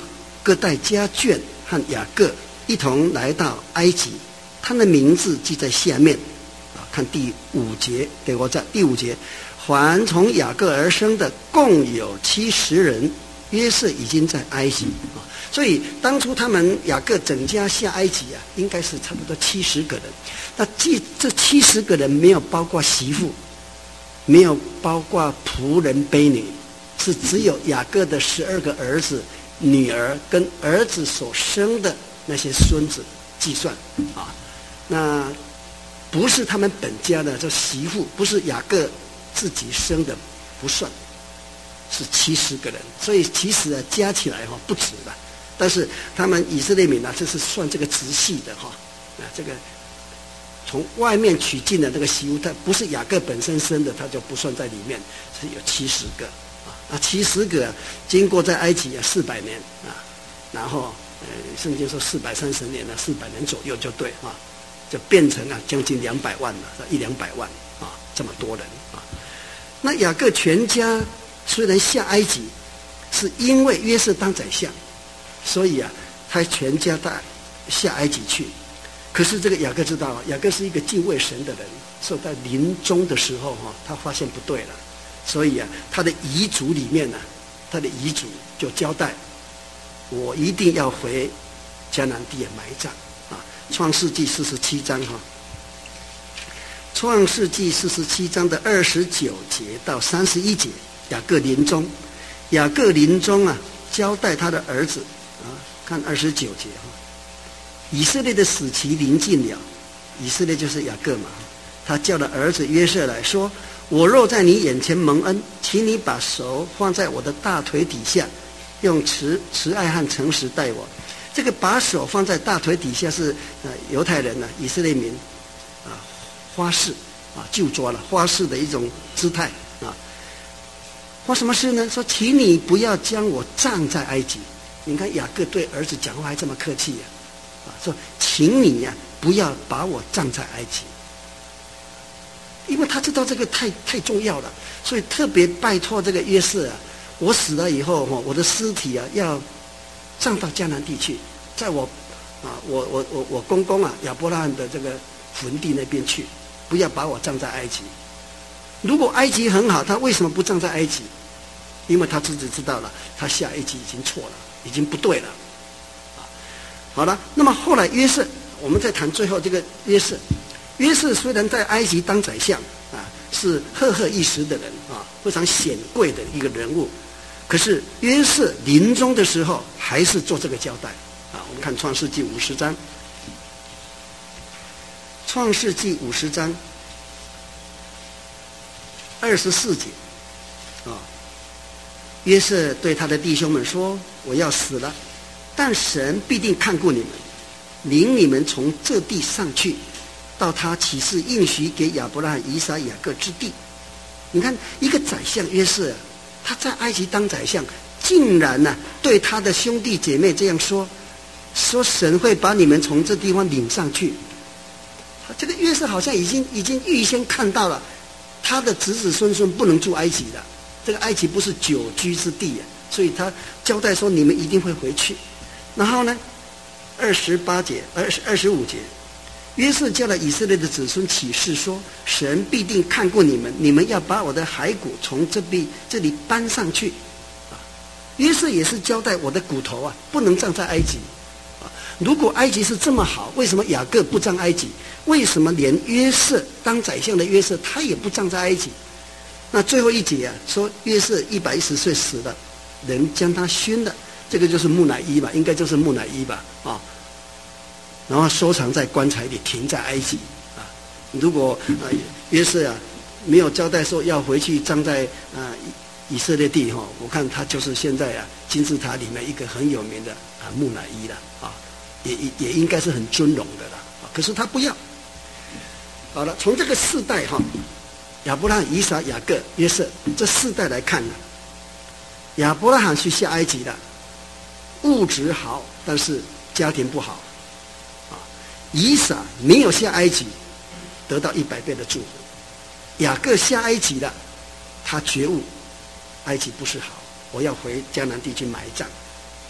各带家眷和雅各一同来到埃及，他的名字记在下面。啊，看第五节，对，我在第五节，凡从雅各而生的共有七十人，约瑟已经在埃及啊。所以当初他们雅各整家下埃及啊，应该是差不多七十个人。那这这七十个人没有包括媳妇，没有包括仆人婢女，是只有雅各的十二个儿子、女儿跟儿子所生的那些孙子计算啊。那不是他们本家的这媳妇，不是雅各自己生的不算，是七十个人。所以其实啊加起来哈、哦、不止了。但是他们以色列民啊，这是算这个直系的哈、哦，啊这个从外面娶进的那个媳妇，他不是雅各本身生的，他就不算在里面，是有七十个啊。那七十个、啊、经过在埃及啊四百年啊，然后呃圣经说四百三十年了，四百年左右就对啊，就变成啊将近两百万了，一两百万啊，这么多人啊。那雅各全家虽然下埃及，是因为约瑟当宰相。所以啊，他全家带下埃及去。可是这个雅各知道，雅各是一个敬畏神的人，所以在临终的时候哈、啊，他发现不对了，所以啊，他的遗嘱里面呢、啊，他的遗嘱就交代，我一定要回迦南地埋葬啊。创世纪四十七章哈、啊，创世纪四十七章的二十九节到三十一节，雅各临终，雅各临终啊，交代他的儿子。啊，看二十九节哈，以色列的死期临近了，以色列就是雅各嘛，他叫了儿子约瑟来说：“我若在你眼前蒙恩，请你把手放在我的大腿底下，用慈慈爱和诚实待我。”这个把手放在大腿底下是呃犹太人呢、啊，以色列民啊花式啊就抓了花式的一种姿态啊。花什么事呢？说，请你不要将我葬在埃及。你看雅各对儿子讲话还这么客气呀、啊，啊，说请你呀、啊、不要把我葬在埃及，因为他知道这个太太重要了，所以特别拜托这个约瑟啊，我死了以后哈，我的尸体啊要葬到迦南地去，在我啊我我我我公公啊亚伯拉罕的这个坟地那边去，不要把我葬在埃及。如果埃及很好，他为什么不葬在埃及？因为他自己知道了，他下埃及已经错了。已经不对了，啊，好了，那么后来约瑟，我们再谈最后这个约瑟。约瑟虽然在埃及当宰相啊，是赫赫一时的人啊，非常显贵的一个人物，可是约瑟临终的时候还是做这个交代啊。我们看创世纪五十章，创世纪五十章二十四节啊。约瑟对他的弟兄们说：“我要死了，但神必定看顾你们，领你们从这地上去，到他起誓应许给亚伯拉罕、以撒、雅各之地。”你看，一个宰相约瑟、啊，他在埃及当宰相，竟然呢、啊、对他的兄弟姐妹这样说：“说神会把你们从这地方领上去。”这个约瑟好像已经已经预先看到了，他的子子孙孙不能住埃及的。这个埃及不是久居之地啊，所以他交代说你们一定会回去。然后呢，二十八节、二十二十五节，约瑟叫了以色列的子孙起誓说：“神必定看顾你们，你们要把我的骸骨从这边这里搬上去。”啊，约瑟也是交代我的骨头啊，不能葬在埃及。啊，如果埃及是这么好，为什么雅各不葬埃及？为什么连约瑟当宰相的约瑟他也不葬在埃及？那最后一节啊，说约瑟一百一十岁死了，人将他熏了，这个就是木乃伊吧，应该就是木乃伊吧，啊，然后收藏在棺材里，停在埃及啊。如果啊约瑟啊没有交代说要回去葬在啊以色列地哈、哦，我看他就是现在啊金字塔里面一个很有名的啊木乃伊了啊，也也也应该是很尊荣的了啊。可是他不要。好了，从这个世代哈、哦。亚伯拉罕、以撒、雅各、约瑟这四代来看呢，亚伯拉罕去下埃及的，物质好，但是家庭不好，啊，以撒没有下埃及，得到一百倍的祝福。雅各下埃及的，他觉悟，埃及不是好，我要回迦南地去埋葬。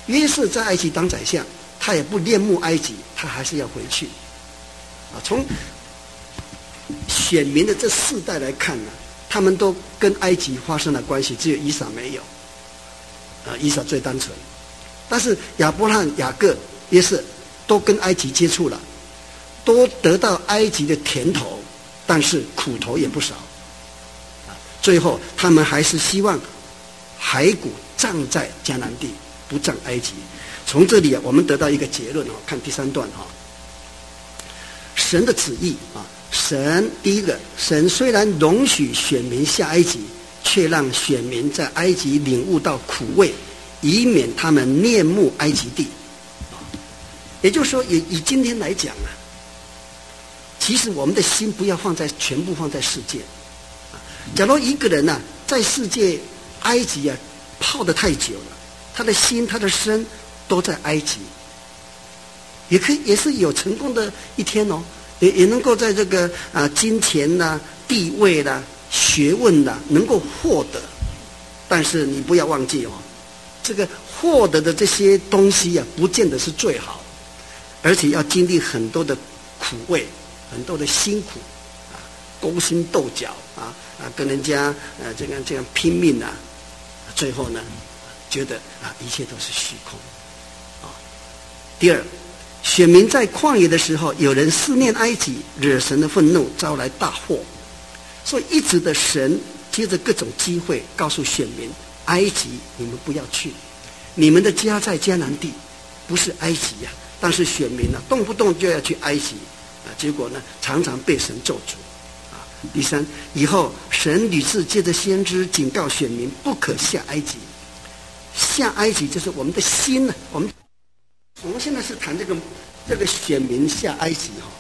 约瑟在埃及当宰相，他也不恋慕埃及，他还是要回去。啊，从选民的这四代来看呢，他们都跟埃及发生了关系，只有以撒没有。啊，以撒最单纯，但是亚伯拉罕、雅各、约瑟都跟埃及接触了，都得到埃及的甜头，但是苦头也不少。啊，最后他们还是希望骸骨葬在迦南地，不葬埃及。从这里啊，我们得到一个结论哦。看第三段哈、哦，神的旨意啊，神第一个，神虽然容许选民下埃及，却让选民在埃及领悟到苦味，以免他们恋慕埃及地。也就是说，以以今天来讲啊，其实我们的心不要放在全部放在世界。假如一个人啊，在世界埃及啊泡得太久了，他的心他的身都在埃及，也可以也是有成功的一天哦，也也能够在这个啊金钱啦、地位啦、学问啦能够获得。但是你不要忘记哦，这个获得的这些东西啊，不见得是最好，而且要经历很多的苦味，很多的辛苦啊，勾心斗角啊啊，跟人家呃这样这样拼命啊，最后呢，觉得啊一切都是虚空啊。第二，选民在旷野的时候，有人思念埃及，惹神的愤怒，招来大祸。所以一直的神接着各种机会告诉选民，埃及你们不要去，你们的家在迦南地，不是埃及呀、啊。但是选民呢、啊，动不动就要去埃及啊，结果呢，常常被神咒诅啊。第三，以后神屡次借着先知警告选民不可下埃及。下埃及就是我们的心呢、啊，我们我们现在是谈这个这个选民下埃及哈、哦，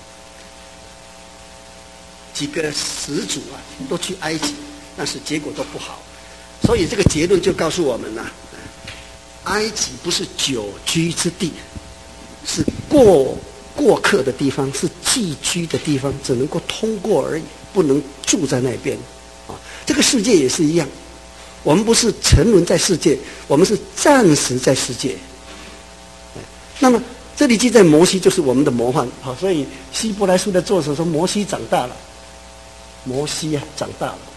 几个始祖啊都去埃及，但是结果都不好，所以这个结论就告诉我们了、啊，埃及不是久居之地。是过过客的地方，是寄居的地方，只能够通过而已，不能住在那边。啊，这个世界也是一样，我们不是沉沦在世界，我们是暂时在世界。那么这里记载摩西就是我们的模范，好，所以希伯来书的作者说摩西长大了，摩西啊长大了。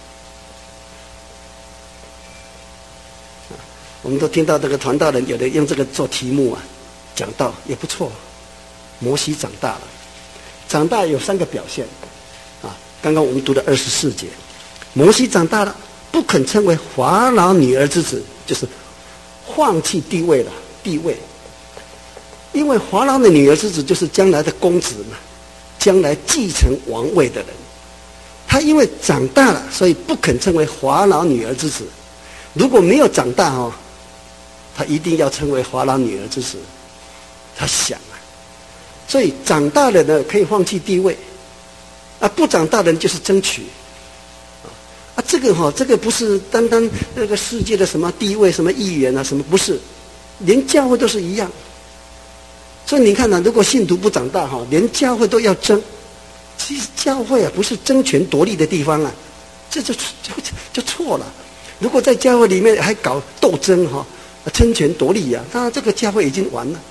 我们都听到这个传道人有的用这个做题目啊。讲到也不错，摩西长大了，长大有三个表现，啊，刚刚我们读的二十四节，摩西长大了，不肯称为法老女儿之子，就是放弃地位了，地位，因为法老的女儿之子就是将来的公子嘛，将来继承王位的人，他因为长大了，所以不肯称为法老女儿之子，如果没有长大哦，他一定要称为法老女儿之子。他想啊，所以长大的呢可以放弃地位，啊，不长大的人就是争取，啊，啊这个哈、哦，这个不是单单那个世界的什么地位、什么议员啊，什么不是，连教会都是一样。所以你看呢、啊，如果信徒不长大哈、哦，连教会都要争，其实教会啊不是争权夺利的地方啊，这就就就就错了。如果在教会里面还搞斗争哈、哦，争权夺利啊，那这个教会已经完了。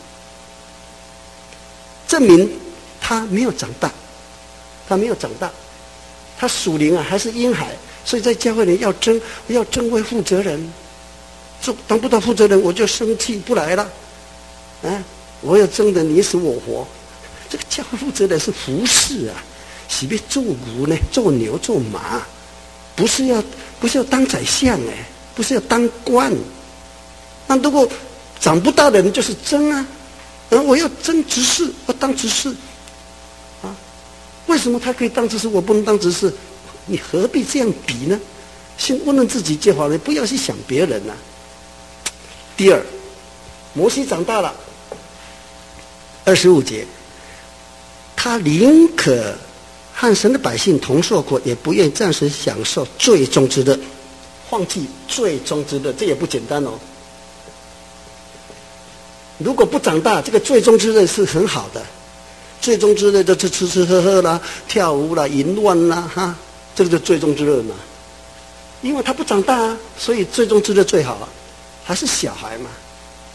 证明他没有长大，他没有长大，他属灵啊还是婴孩，所以在教会里要争，要争为负责人，做当不到负责人我就生气不来了，啊，我要争得你死我活。这个教会负责人是服侍啊，是别做牛呢，做牛做马，不是要不是要当宰相哎，不是要当官。那如果长不大的人就是争啊。而我要争执事，我当执事，啊，为什么他可以当执事，我不能当执事？你何必这样比呢？先问问自己就好了，不要去想别人呐、啊。第二，摩西长大了，二十五节，他宁可和神的百姓同受苦，也不愿暂时享受最终之乐，放弃最终之乐，这也不简单哦。如果不长大，这个最终之乐是很好的，最终之乐就是吃吃喝喝啦、跳舞啦、淫乱啦，哈，这个就最终之乐嘛。因为他不长大啊，所以最终之乐最好啊，还是小孩嘛，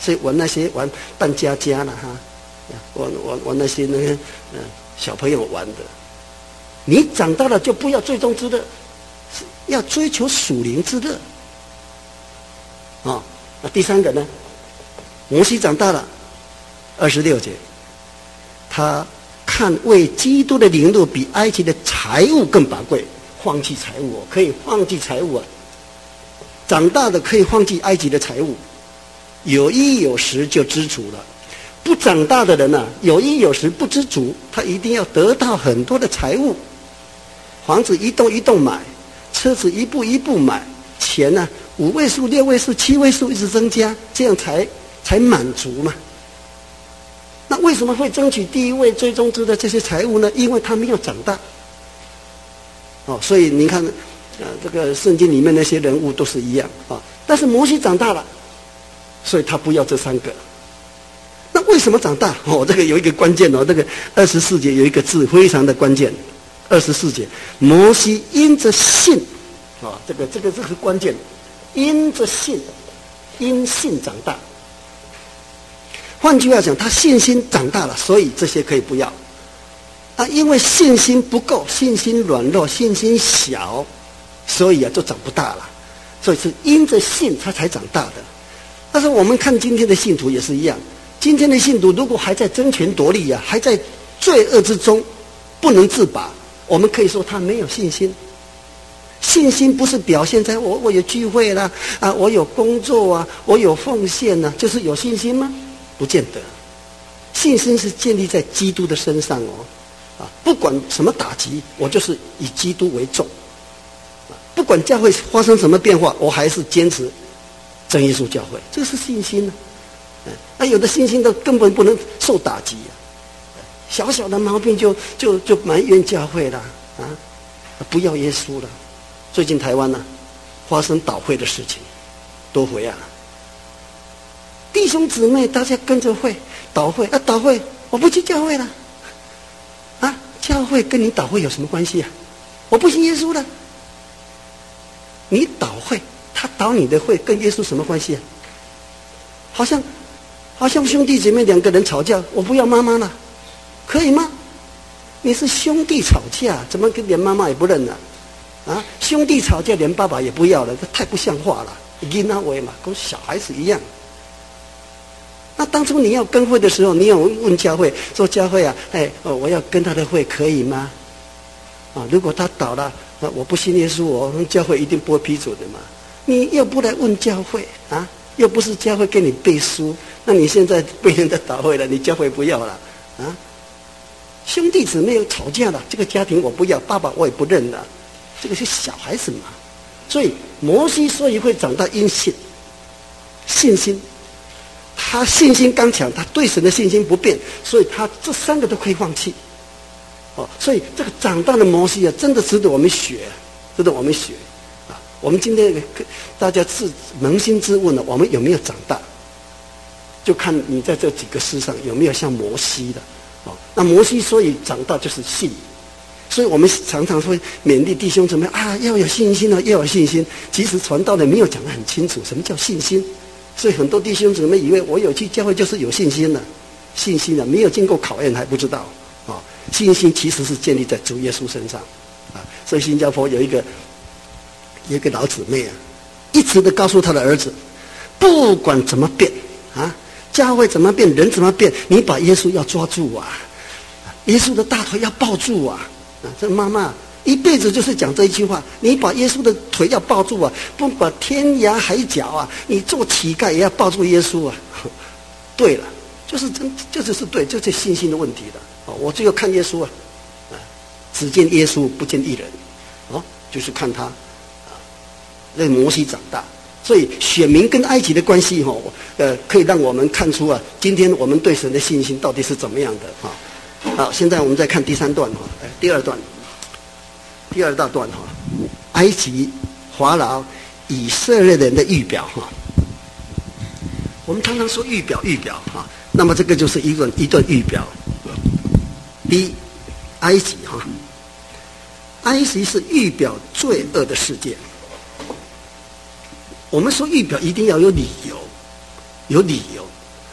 所以玩那些玩扮家家了哈，玩玩玩那些那个嗯小朋友玩的。你长大了就不要最终之乐，要追求属灵之乐。啊、哦，那第三个呢？摩西长大了，二十六节，他看为基督的灵路比埃及的财物更宝贵，放弃财物、哦，可以放弃财物啊。长大的可以放弃埃及的财物，有衣有食就知足了。不长大的人呢、啊，有衣有食不知足，他一定要得到很多的财物，房子一栋一栋买，车子一步一步买，钱呢、啊、五位数、六位数、七位数一直增加，这样才才满足嘛。那为什么会争取第一位、最终之的这些财物呢？因为他没有长大。哦，所以你看，呃，这个圣经里面那些人物都是一样啊、哦。但是摩西长大了，所以他不要这三个。那为什么长大？哦，这个有一个关键哦，这个二十四节有一个字非常的关键。二十四节，摩西因着信，啊、哦，这个这个这个关键，因着信，因信长大。换句话讲，他信心长大了，所以这些可以不要。啊，因为信心不够，信心软弱，信心小，所以啊就长不大了。所以是因着信他才长大的。但是我们看今天的信徒也是一样，今天的信徒如果还在争权夺利啊，还在罪恶之中不能自拔，我们可以说他没有信心。信心不是表现在我我有聚会啦，啊，我有工作啊，我有奉献呢、啊，就是有信心吗？不见得。信心是建立在基督的身上哦，啊，不管什么打击，我就是以基督为重。啊，不管教会发生什么变化，我还是坚持真耶稣教会，这是信心呢、啊。那、啊、有的信心都根本不能受打击啊，小小的毛病就就就埋怨教会了啊，不要耶稣了。最近台湾呢、啊、发生倒会的事情，多回啊。弟兄姊妹，大家跟着会倒会啊，倒会，我不去教会了，啊，教会跟你倒会有什么关系啊？我不信耶稣了，你倒会，他倒你的会，跟耶稣什么关系啊？好像，好像兄弟姐妹两个人吵架，我不要妈妈了，可以吗？你是兄弟吵架，怎么连妈妈也不认呢、啊？啊，兄弟吵架连爸爸也不要了，这太不像话了。囡仔话嘛，跟小孩子一样。那当初你要跟会的时候，你有问教会说：“教会啊，哎，哦，我要跟他的会可以吗？”啊，如果他倒了，啊，我不信耶稣，我教会一定不会批准的嘛。你又不来问教会啊，又不是教会给你背书，那你现在被人家倒会了，你教会不要了啊？兄弟姊妹有吵架了，这个家庭我不要，爸爸我也不认了，这个是小孩子嘛。所以摩西所以会长大因信，信心。他信心刚强，他对神的信心不变，所以他这三个都可以放弃。哦，所以这个长大的摩西啊，真的值得我们学，值得我们学啊！我们今天大家自扪心自问了，我们有没有长大？就看你在这几个事上有没有像摩西的。哦，那摩西所以长大就是信，所以我们常常会勉励弟兄姊妹啊，要有信心啊，要有信心。其实传道的没有讲得很清楚，什么叫信心？所以很多弟兄姊妹以为我有去教会就是有信心了，信心了没有经过考验还不知道啊、哦。信心其实是建立在主耶稣身上啊。所以新加坡有一个有一个老姊妹啊，一直的告诉他的儿子，不管怎么变啊，教会怎么变，人怎么变，你把耶稣要抓住啊，耶稣的大腿要抱住啊。啊，这妈妈一辈子就是讲这一句话，你把耶稣的腿要抱住啊，不管天涯海角啊，你做乞丐也要抱住耶稣啊。对了，就是真，这就是对，就是信心的问题了。哦，我最后看耶稣啊，啊，只见耶稣不见一人，哦，就是看他，啊，那摩西长大，所以选民跟埃及的关系哈、哦，呃，可以让我们看出啊，今天我们对神的信心到底是怎么样的哈。好，现在我们再看第三段哈，哎，第二段。第二大段哈，埃及、法老、以色列人的预表哈。我们常常说预表预表哈，那么这个就是一个一段预表。第一，埃及哈，埃及是预表罪恶的世界。我们说预表一定要有理由，有理由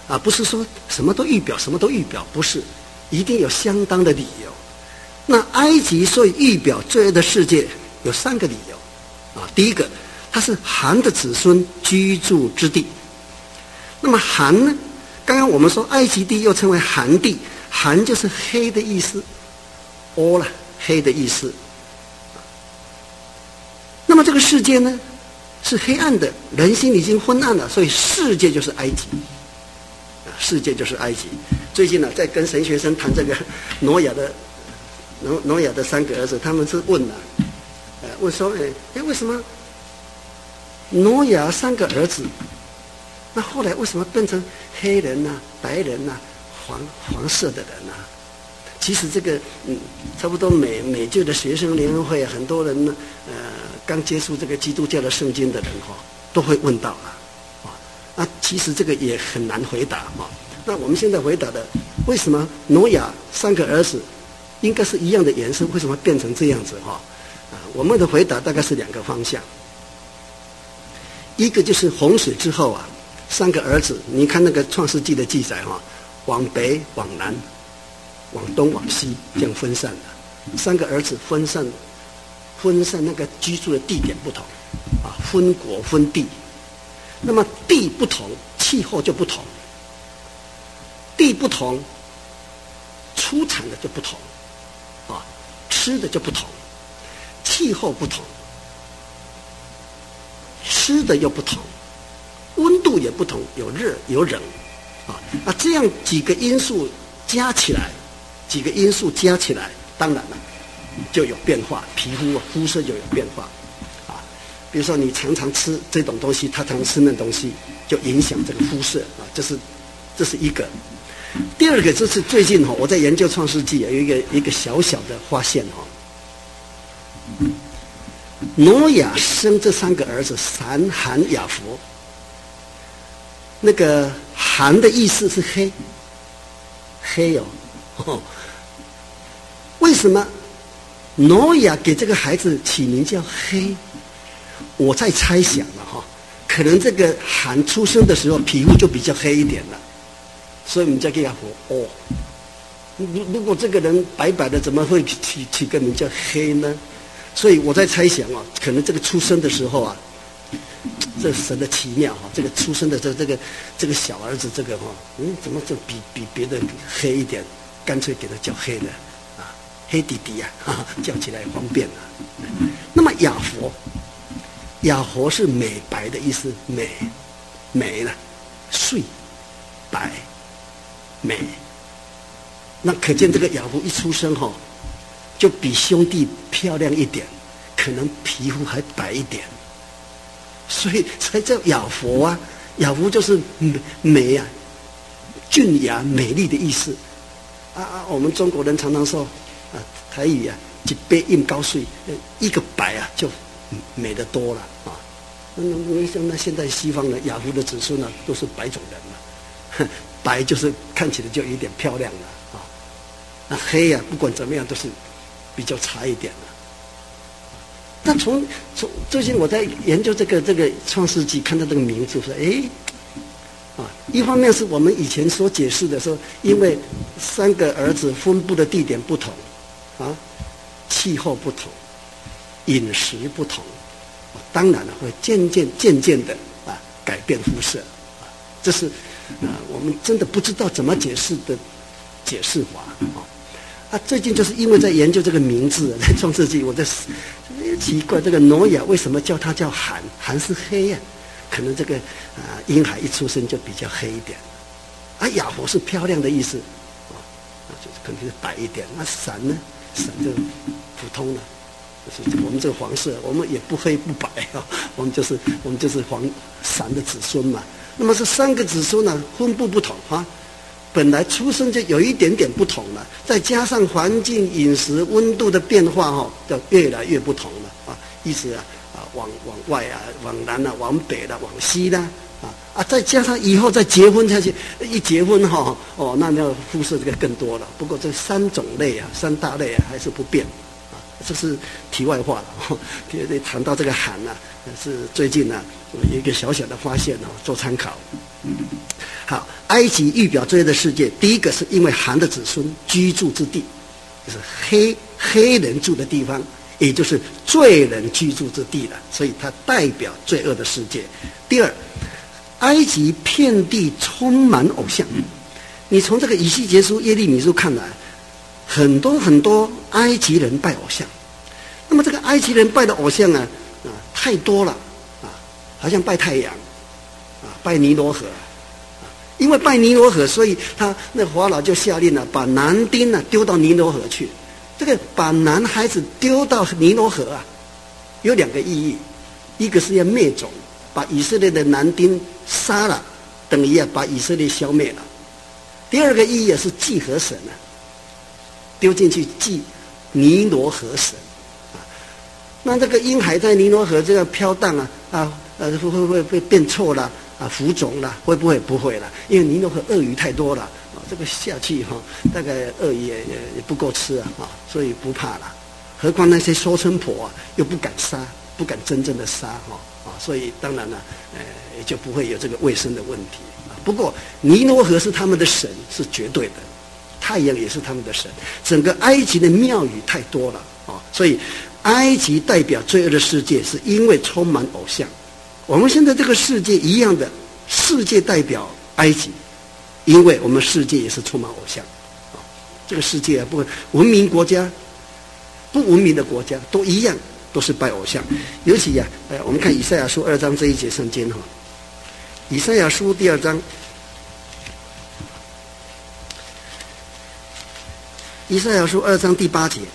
啊，不是说什么都预表，什么都预表，不是，一定有相当的理由。那埃及所以预表罪恶的世界有三个理由，啊，第一个，它是含的子孙居住之地。那么含呢？刚刚我们说埃及地又称为含地，含就是黑的意思，哦了，黑的意思。那么这个世界呢，是黑暗的，人心已经昏暗了，所以世界就是埃及。世界就是埃及。最近呢，在跟神学生谈这个挪亚的挪挪亚的三个儿子，他们是问了、啊，呃，问说，哎哎，为什么挪亚三个儿子，那后来为什么变成黑人呐、啊、白人呐、啊、黄黄色的人呐、啊？其实这个嗯，差不多美美旧的学生联合会，很多人呢，呃，刚接触这个基督教的圣经的人哈、哦，都会问到了。啊，其实这个也很难回答哈、哦。那我们现在回答的，为什么挪亚三个儿子应该是一样的颜色，为什么变成这样子哈、哦？啊，我们的回答大概是两个方向。一个就是洪水之后啊，三个儿子，你看那个创世纪的记载哈、哦，往北、往南、往东、往西这样分散的，三个儿子分散，分散那个居住的地点不同，啊，分国分地。那么地不同，气候就不同；地不同，出产的就不同，啊，吃的就不同；气候不同，吃的又不同，温度也不同，有热有冷，啊啊，这样几个因素加起来，几个因素加起来，当然了，就有变化，皮肤啊肤色就有变化。比如说你常常吃这种东西，他常常吃那东西，就影响这个肤色啊，这是这是一个。第二个就是最近哈、哦，我在研究创世纪有一个一个小小的发现哈、哦，挪亚生这三个儿子闪、含、雅弗，那个含的意思是黑，黑哦，哦为什么挪亚给这个孩子起名叫黑？我在猜想了哈，可能这个含出生的时候皮肤就比较黑一点了，所以我们叫给他活哦。如如果这个人白白的，怎么会起起个名叫黑呢？所以我在猜想啊，可能这个出生的时候啊，这神的奇妙哈，这个出生的这这个这个小儿子这个哈，嗯，怎么就比比别的黑一点？干脆给他叫黑的啊，黑弟弟呀、啊，叫起来方便啊。那么雅佛。雅佛是美白的意思，美，美了，睡，白，美。那可见这个雅佛一出生哈、哦，就比兄弟漂亮一点，可能皮肤还白一点，所以才叫雅佛啊。雅佛就是美啊，俊雅美丽的意思。啊啊，我们中国人常常说啊，台语啊，一杯印高水，一个白啊就。美得多了啊！那那像那现在西方的雅夫的子孙呢、啊，都是白种人了，白就是看起来就有点漂亮了啊。那黑呀、啊，不管怎么样都是比较差一点了。那从从最近我在研究这个这个创世纪，看到这个名字说，哎，啊，一方面是我们以前所解释的说，因为三个儿子分布的地点不同，啊，气候不同。饮食不同，当然了，会渐渐渐渐的啊改变肤色，啊，这是啊我们真的不知道怎么解释的解释法啊。啊，最近就是因为在研究这个名字，在创世纪，我在奇怪这个挪亚为什么叫他叫含，含是黑呀、啊，可能这个啊婴孩一出生就比较黑一点，啊雅佛是漂亮的意思，啊，就是可能是白一点，那闪呢，闪就普通了。就是我们这个黄色，我们也不黑不白啊，我们就是我们就是黄闪的子孙嘛。那么这三个子孙呢，分布不同啊，本来出生就有一点点不同了，再加上环境、饮食、温度的变化哈，就越来越不同了啊。意思啊啊，往往外啊，往南啊，往北的、啊，往西的啊啊，再加上以后再结婚下去，一结婚哈哦，那那肤色这个更多了。不过这三种类啊，三大类啊，还是不变。 这是题外话了。谈到这个寒呢、啊，是最近呢、啊、有一个小小的发现哦，做参考。好，埃及预表罪恶的世界，第一个是因为寒的子孙居住之地，就是黑黑人住的地方，也就是罪人居住之地了，所以它代表罪恶的世界。第二，埃及遍地充满偶像。你从这个以西结书、耶利米书看来，很多很多埃及人拜偶像。那么这个埃及人拜的偶像啊，啊太多了啊，好像拜太阳，啊拜尼罗河，啊因为拜尼罗河，所以他那法老就下令了，把男丁呢丢到尼罗河去。这个把男孩子丢到尼罗河啊，有两个意义，一个是要灭种，把以色列的男丁杀了，等于啊把以色列消灭了。第二个意义是祭河神啊，丢进去祭尼罗河神啊。那这个婴孩在尼罗河这样飘荡啊啊呃会会会会变臭了啊浮肿了？会不会？不会了，因为尼罗河鳄鱼太多了啊，这个下去哈、啊，大概鳄鱼也也也不够吃啊啊，所以不怕了。何况那些收生婆啊，又不敢杀，不敢真正的杀哈啊，所以当然了，呃也就不会有这个卫生的问题。不过尼罗河是他们的神，是绝对的，太阳也是他们的神。整个埃及的庙宇太多了啊，所以埃及代表罪恶的世界，是因为充满偶像。我们现在这个世界一样的，世界代表埃及，因为我们世界也是充满偶像啊。这个世界啊，不文明国家、不文明的国家都一样，都是拜偶像。尤其呀、啊，呃，我们看以赛亚书二章这一节圣经哈。以赛亚书第二章，以赛亚书二章第八节，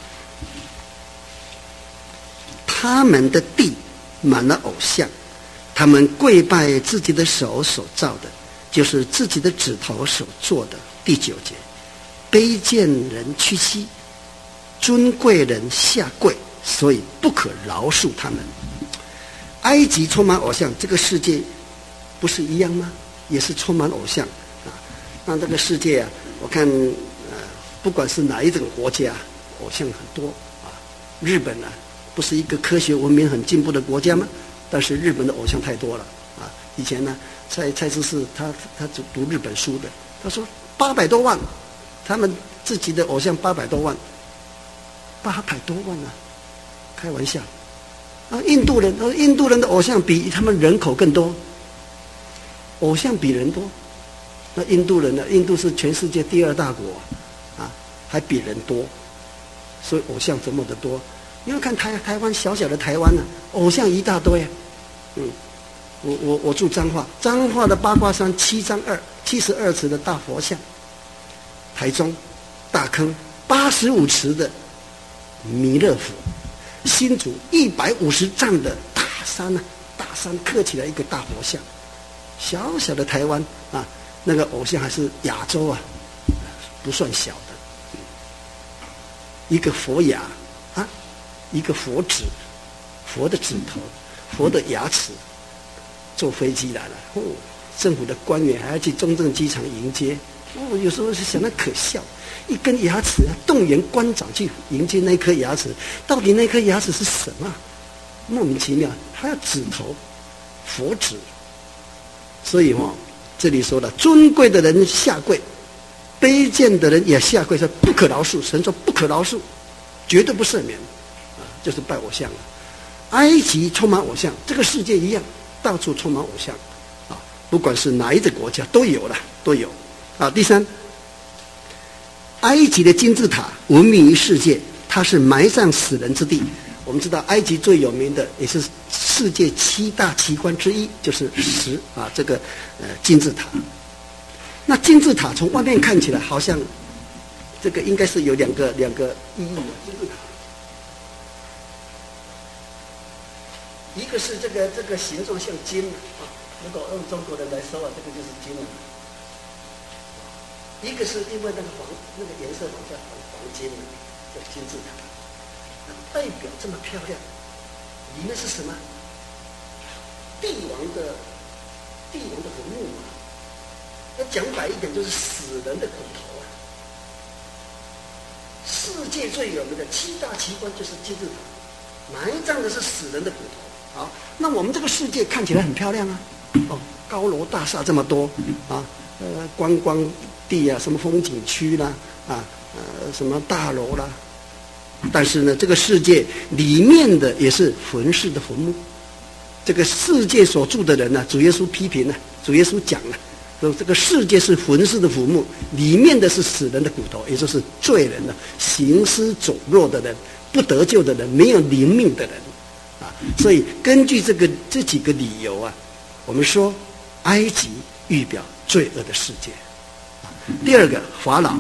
他们的地满了偶像，他们跪拜自己的手所造的，就是自己的指头所做的。第九节，卑贱人屈膝，尊贵人下跪，所以不可饶恕他们。埃及充满偶像，这个世界不是一样吗？也是充满偶像啊。那这个世界啊，我看呃，不管是哪一种国家，偶像很多啊。日本呢、啊，不是一个科学文明很进步的国家吗？但是日本的偶像太多了啊。以前呢，蔡蔡知识他他读读日本书的，他说八百多万，他们自己的偶像八百多万，八百多万啊，开玩笑啊！印度人，他说印度人的偶像比他们人口更多。偶像比人多，那印度人呢？印度是全世界第二大国，啊，还比人多，所以偶像这么的多。你要看台台湾小小的台湾呢、啊，偶像一大堆。嗯，我我我住彰化，彰化的八卦山七张二七十二尺的大佛像，台中大坑八十五尺的弥勒佛，新竹一百五十丈的大山啊，大山刻起来一个大佛像。小小的台湾啊，那个偶像还是亚洲啊，不算小的。一个佛牙啊，一个佛指，佛的指头，佛的牙齿，坐飞机来了。哦，政府的官员还要去中正机场迎接。哦，有时候是想到可笑，一根牙齿啊，动员官长去迎接那颗牙齿，到底那颗牙齿是什么？莫名其妙，还要指头，佛指。所以哦，这里说了，尊贵的人下跪，卑贱的人也下跪，说不可饶恕。神说不可饶恕，绝对不赦免，啊，就是拜偶像了。埃及充满偶像，这个世界一样，到处充满偶像，啊，不管是哪一个国家都有了，都有。啊，第三，埃及的金字塔闻名于世界，它是埋葬死人之地。我们知道埃及最有名的也是世界七大奇观之一，就是石啊这个呃金字塔。那金字塔从外面看起来好像这个应该是有两个两个意义的。金字塔一个是这个这个形状像金啊，如果用中国人来说啊，这个就是金了。一个是因为那个黄那个颜色往下黄黄金的叫金字塔。代表这么漂亮，里面是什么？帝王的帝王的坟墓啊！要讲白一点，就是死人的骨头啊！ 世界最有名的七大奇观就是金字塔，埋葬的是死人的骨头。好，那我们这个世界看起来很漂亮啊，哦，高楼大厦这么多啊，呃，观光地啊，什么风景区啦，啊，呃，什么大楼啦。但是呢，这个世界里面的也是坟世的坟墓。这个世界所住的人呢、啊，主耶稣批评了、啊，主耶稣讲了、啊，说这个世界是坟世的坟墓，里面的是死人的骨头，也就是罪人的、行尸走肉的人、不得救的人、没有灵命的人，啊，所以根据这个这几个理由啊，我们说埃及预表罪恶的世界。啊，第二个法老，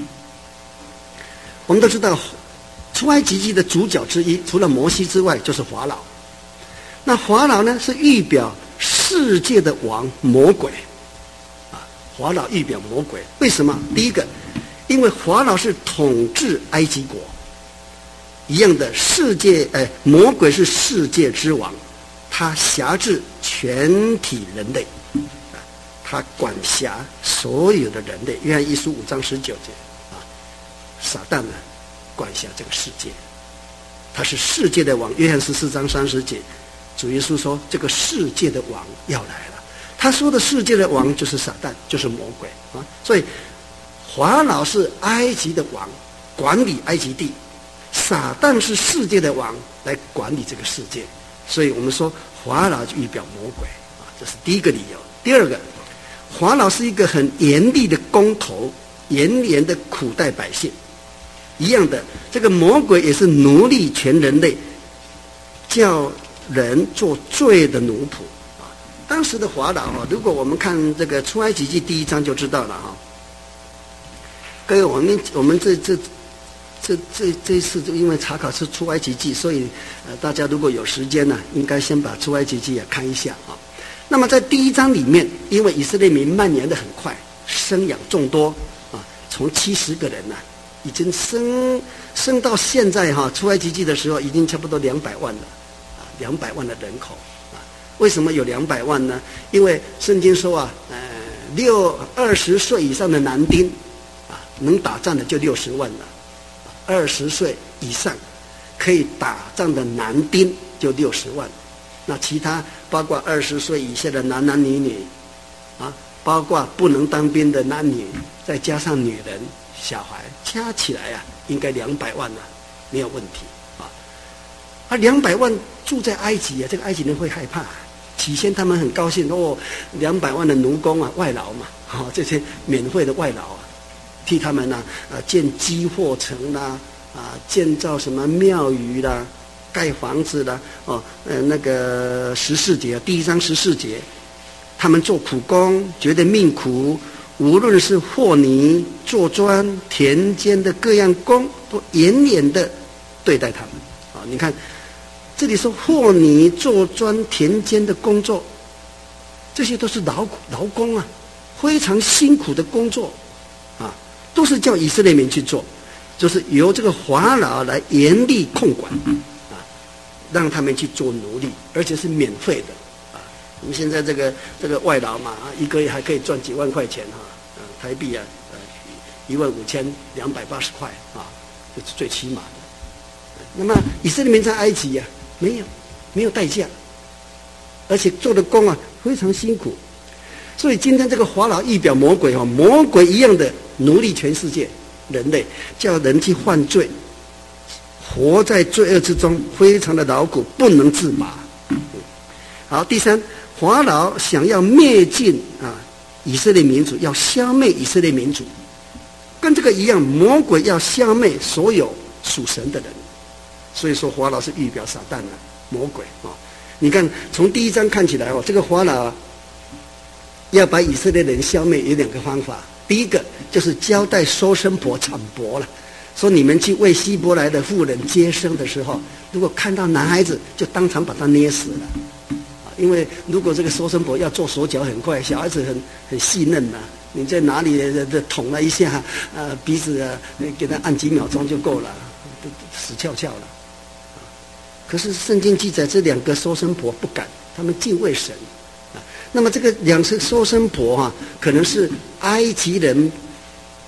我们都知道。出埃及记的主角之一，除了摩西之外，就是法老。那法老呢，是预表世界的王魔鬼，啊，法老预表魔鬼。为什么？第一个，因为法老是统治埃及国，一样的世界，哎，魔鬼是世界之王，他辖制全体人类，啊，他管辖所有的人类。约翰一书五章十九节，啊，撒旦呢？管辖这个世界，他是世界的王。约翰十四章三十节，主耶稣说：“这个世界的王要来了。”他说的世界的王就是撒旦，就是魔鬼啊。所以法老是埃及的王，管理埃及地；撒旦是世界的王，来管理这个世界。所以我们说法老就预表魔鬼啊，这是第一个理由。第二个，法老是一个很严厉的公头，严严的苦待百姓。一样的，这个魔鬼也是奴隶全人类，叫人做罪的奴仆啊。当时的法老啊，如果我们看这个出埃及记第一章就知道了哈。各位，我们我们这这这这这一次就因为查考是出埃及记，所以呃大家如果有时间呢、啊，应该先把出埃及记也看一下啊。那么在第一章里面，因为以色列民蔓延得很快，生养众多啊，从七十个人呢、啊。已经升升到现在哈，出埃及记的时候已经差不多两百万了，啊，两百万的人口啊。为什么有两百万呢？因为圣经说啊，呃，六二十岁以上的男丁，啊，能打仗的就六十万了。二十岁以上可以打仗的男丁就六十万，那其他包括二十岁以下的男男女女，啊，包括不能当兵的男女，再加上女人。小孩加起来啊，应该两百万了、啊，没有问题啊。而两百万住在埃及啊，这个埃及人会害怕。起先他们很高兴哦，两百万的奴工啊，外劳嘛，哈、哦，这些免费的外劳啊，替他们呢、啊，呃，建积货城啦，啊，建造什么庙宇啦，盖房子啦，哦，呃，那个十四节，第一章十四节，他们做苦工，觉得命苦。无论是和泥、做砖、田间的各样工，都严严的对待他们。啊，你看，这里说和泥、做砖、田间的工作，这些都是劳劳工啊，非常辛苦的工作，啊，都是叫以色列民去做，就是由这个法老来严厉控管，啊，让他们去做奴隶，而且是免费的。我们现在这个这个外劳嘛，啊，一个月还可以赚几万块钱哈，呃，台币啊，呃，一万五千两百八十块啊，这是最起码的。那么以色列民在埃及呀、啊，没有没有代价，而且做的工啊非常辛苦，所以今天这个法老预表魔鬼哦，魔鬼一样的奴隶全世界人类，叫人去犯罪，活在罪恶之中，非常的劳苦，不能自拔。好，第三。法老想要灭尽啊以色列民族，要消灭以色列民族，跟这个一样，魔鬼要消灭所有属神的人。所以说法老是预表撒旦啊，魔鬼啊、哦。你看从第一章看起来哦，这个法老要把以色列人消灭有两个方法。第一个就是交代收生婆产婆了，说你们去为希伯来的妇人接生的时候，如果看到男孩子，就当场把他捏死了。因为如果这个收生婆要做手脚很快，小孩子很很细嫩呐、啊，你在哪里的捅了一下，呃，鼻子啊，给他按几秒钟就够了，死翘翘了。可是圣经记载，这两个收生婆不敢，他们敬畏神啊。那么这个两个收生婆啊，可能是埃及人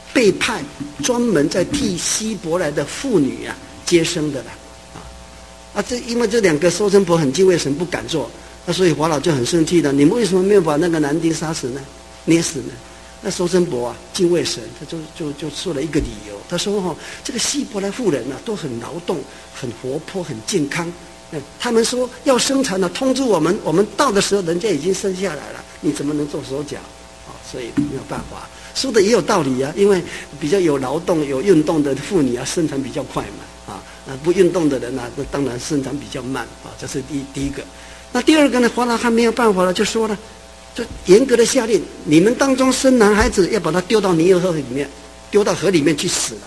被派专门在替希伯来的妇女啊接生的了啊啊！这因为这两个收生婆很敬畏神，不敢做，那所以法老就很生气了。你们为什么没有把那个男丁杀死呢？捏死呢？那收生婆啊敬畏神，他就就就说了一个理由，他说哈、哦，这个希伯来妇人啊都很劳动、很活泼、很健康。嗯，他们说要生产了，通知我们，我们到的时候人家已经生下来了，你怎么能做手脚？啊、哦，所以没有办法。说的也有道理啊，因为比较有劳动、有运动的妇女啊，生产比较快嘛，啊，呃，不运动的人呢、啊，那当然生产比较慢啊，这是第第一个。那第二个呢，法老汉没有办法了，就说了，就严格的下令，你们当中生男孩子要把他丢到尼尔河里面，丢到河里面去死了。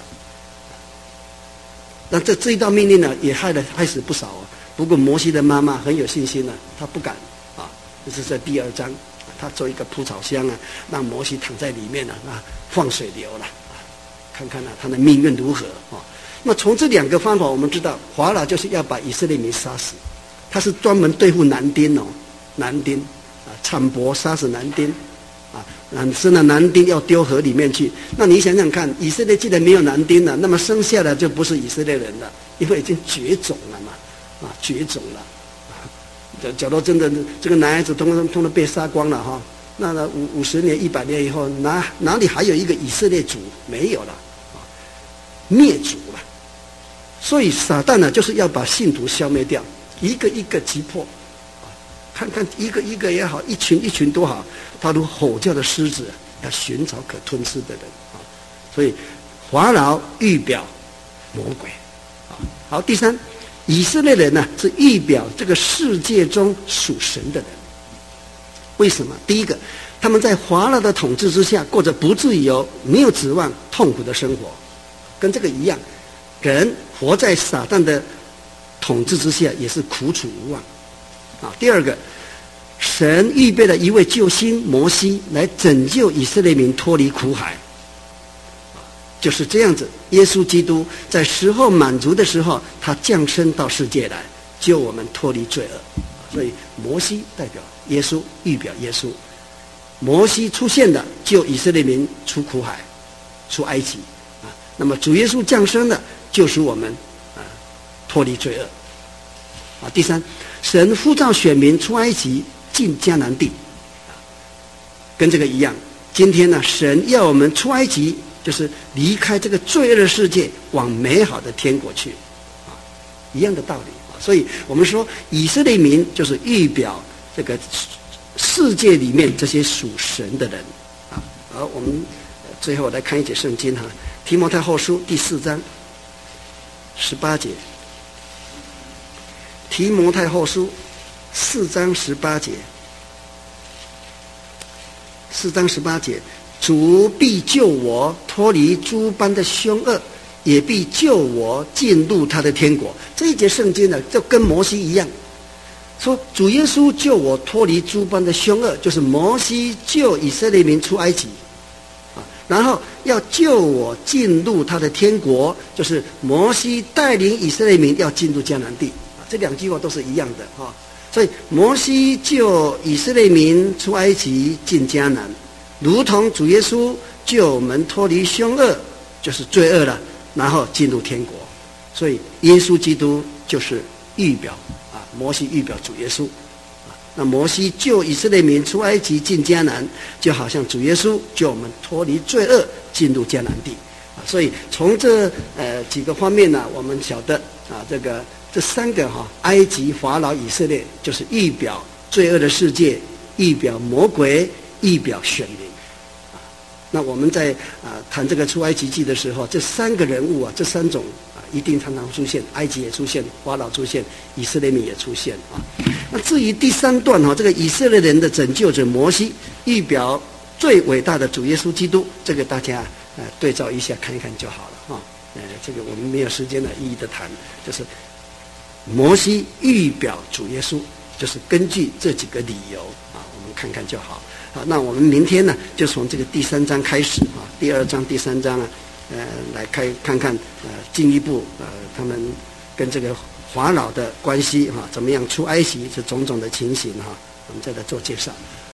那这这一道命令呢，也害了害死不少啊。不过摩西的妈妈很有信心呢、啊，她不敢啊，这是在第二章。他做一个铺草箱啊，让摩西躺在里面呢、啊，啊，放水流了啊，看看呢、啊、他的命运如何啊？那从这两个方法，我们知道法老就是要把以色列民杀死，他是专门对付男丁哦，男丁啊，产婆杀死男丁啊，生了男丁要丢河里面去。那你想想看，以色列既然没有男丁了，那么生下来就不是以色列人了，因为已经绝种了嘛，啊，绝种了。假如真的这个男孩子通通通通被杀光了哈，那那五五十年、一百年以后，哪哪里还有一个以色列族？没有了，啊，灭族了。所以撒旦呢，就是要把信徒消灭掉，一个一个击破，啊，看看一个一个也好，一群一群都好，他如吼叫的狮子，要寻找可吞吃的人啊。所以法老预表魔鬼，啊，好，第三。以色列人呢、啊、是预表这个世界中属神的人。为什么？第一个，他们在法老的统治之下过着不自由、没有指望、痛苦的生活，跟这个一样。人活在撒旦的统治之下，也是苦楚无望。啊，第二个，神预备了一位救星摩西来拯救以色列民脱离苦海。就是这样子，耶稣基督在时候满足的时候，他降生到世界来，救我们脱离罪恶。所以摩西代表耶稣，预表耶稣。摩西出现的救以色列民出苦海，出埃及啊。那么主耶稣降生的，救赎我们啊，脱离罪恶。啊，第三，神呼召选民出埃及，进迦南地，啊，跟这个一样。今天呢，神要我们出埃及。就是离开这个罪恶的世界，往美好的天国去，啊，一样的道理啊。所以我们说，以色列民就是预表这个世界里面这些属神的人啊。而我们最后来看一节圣经哈，《提摩太后书》第四章十八节，《提摩太后书》四章十八节，四章十八节。主必救我脱离诸般的凶恶，也必救我进入他的天国。这一节圣经呢，就跟摩西一样，说主耶稣救我脱离诸般的凶恶，就是摩西救以色列民出埃及，啊，然后要救我进入他的天国，就是摩西带领以色列民要进入迦南地。啊，这两句话都是一样的哈，啊。所以摩西救以色列民出埃及进迦南。如同主耶稣救我们脱离凶恶，就是罪恶了，然后进入天国。所以耶稣基督就是预表啊，摩西预表主耶稣啊。那摩西救以色列民出埃及进迦南，就好像主耶稣救我们脱离罪恶进入迦南地啊。所以从这呃几个方面呢，我们晓得啊，这个这三个哈、啊，埃及、法老、以色列，就是预表罪恶的世界，预表魔鬼，预表选民。那我们在啊谈这个出埃及记的时候，这三个人物啊，这三种啊，一定常常出现，埃及也出现，法老出现，以色列民也出现啊。那至于第三段哈、啊，这个以色列人的拯救者摩西，预表最伟大的主耶稣基督，这个大家呃对照一下看一看就好了啊。呃，这个我们没有时间来一一的谈，就是摩西预表主耶稣，就是根据这几个理由啊，我们看看就好。好，那我们明天呢，就从这个第三章开始啊，第二章、第三章啊，呃，来开看看呃，进一步呃，他们跟这个法老的关系哈、啊，怎么样出埃及这种种的情形哈、啊，我们再来做介绍。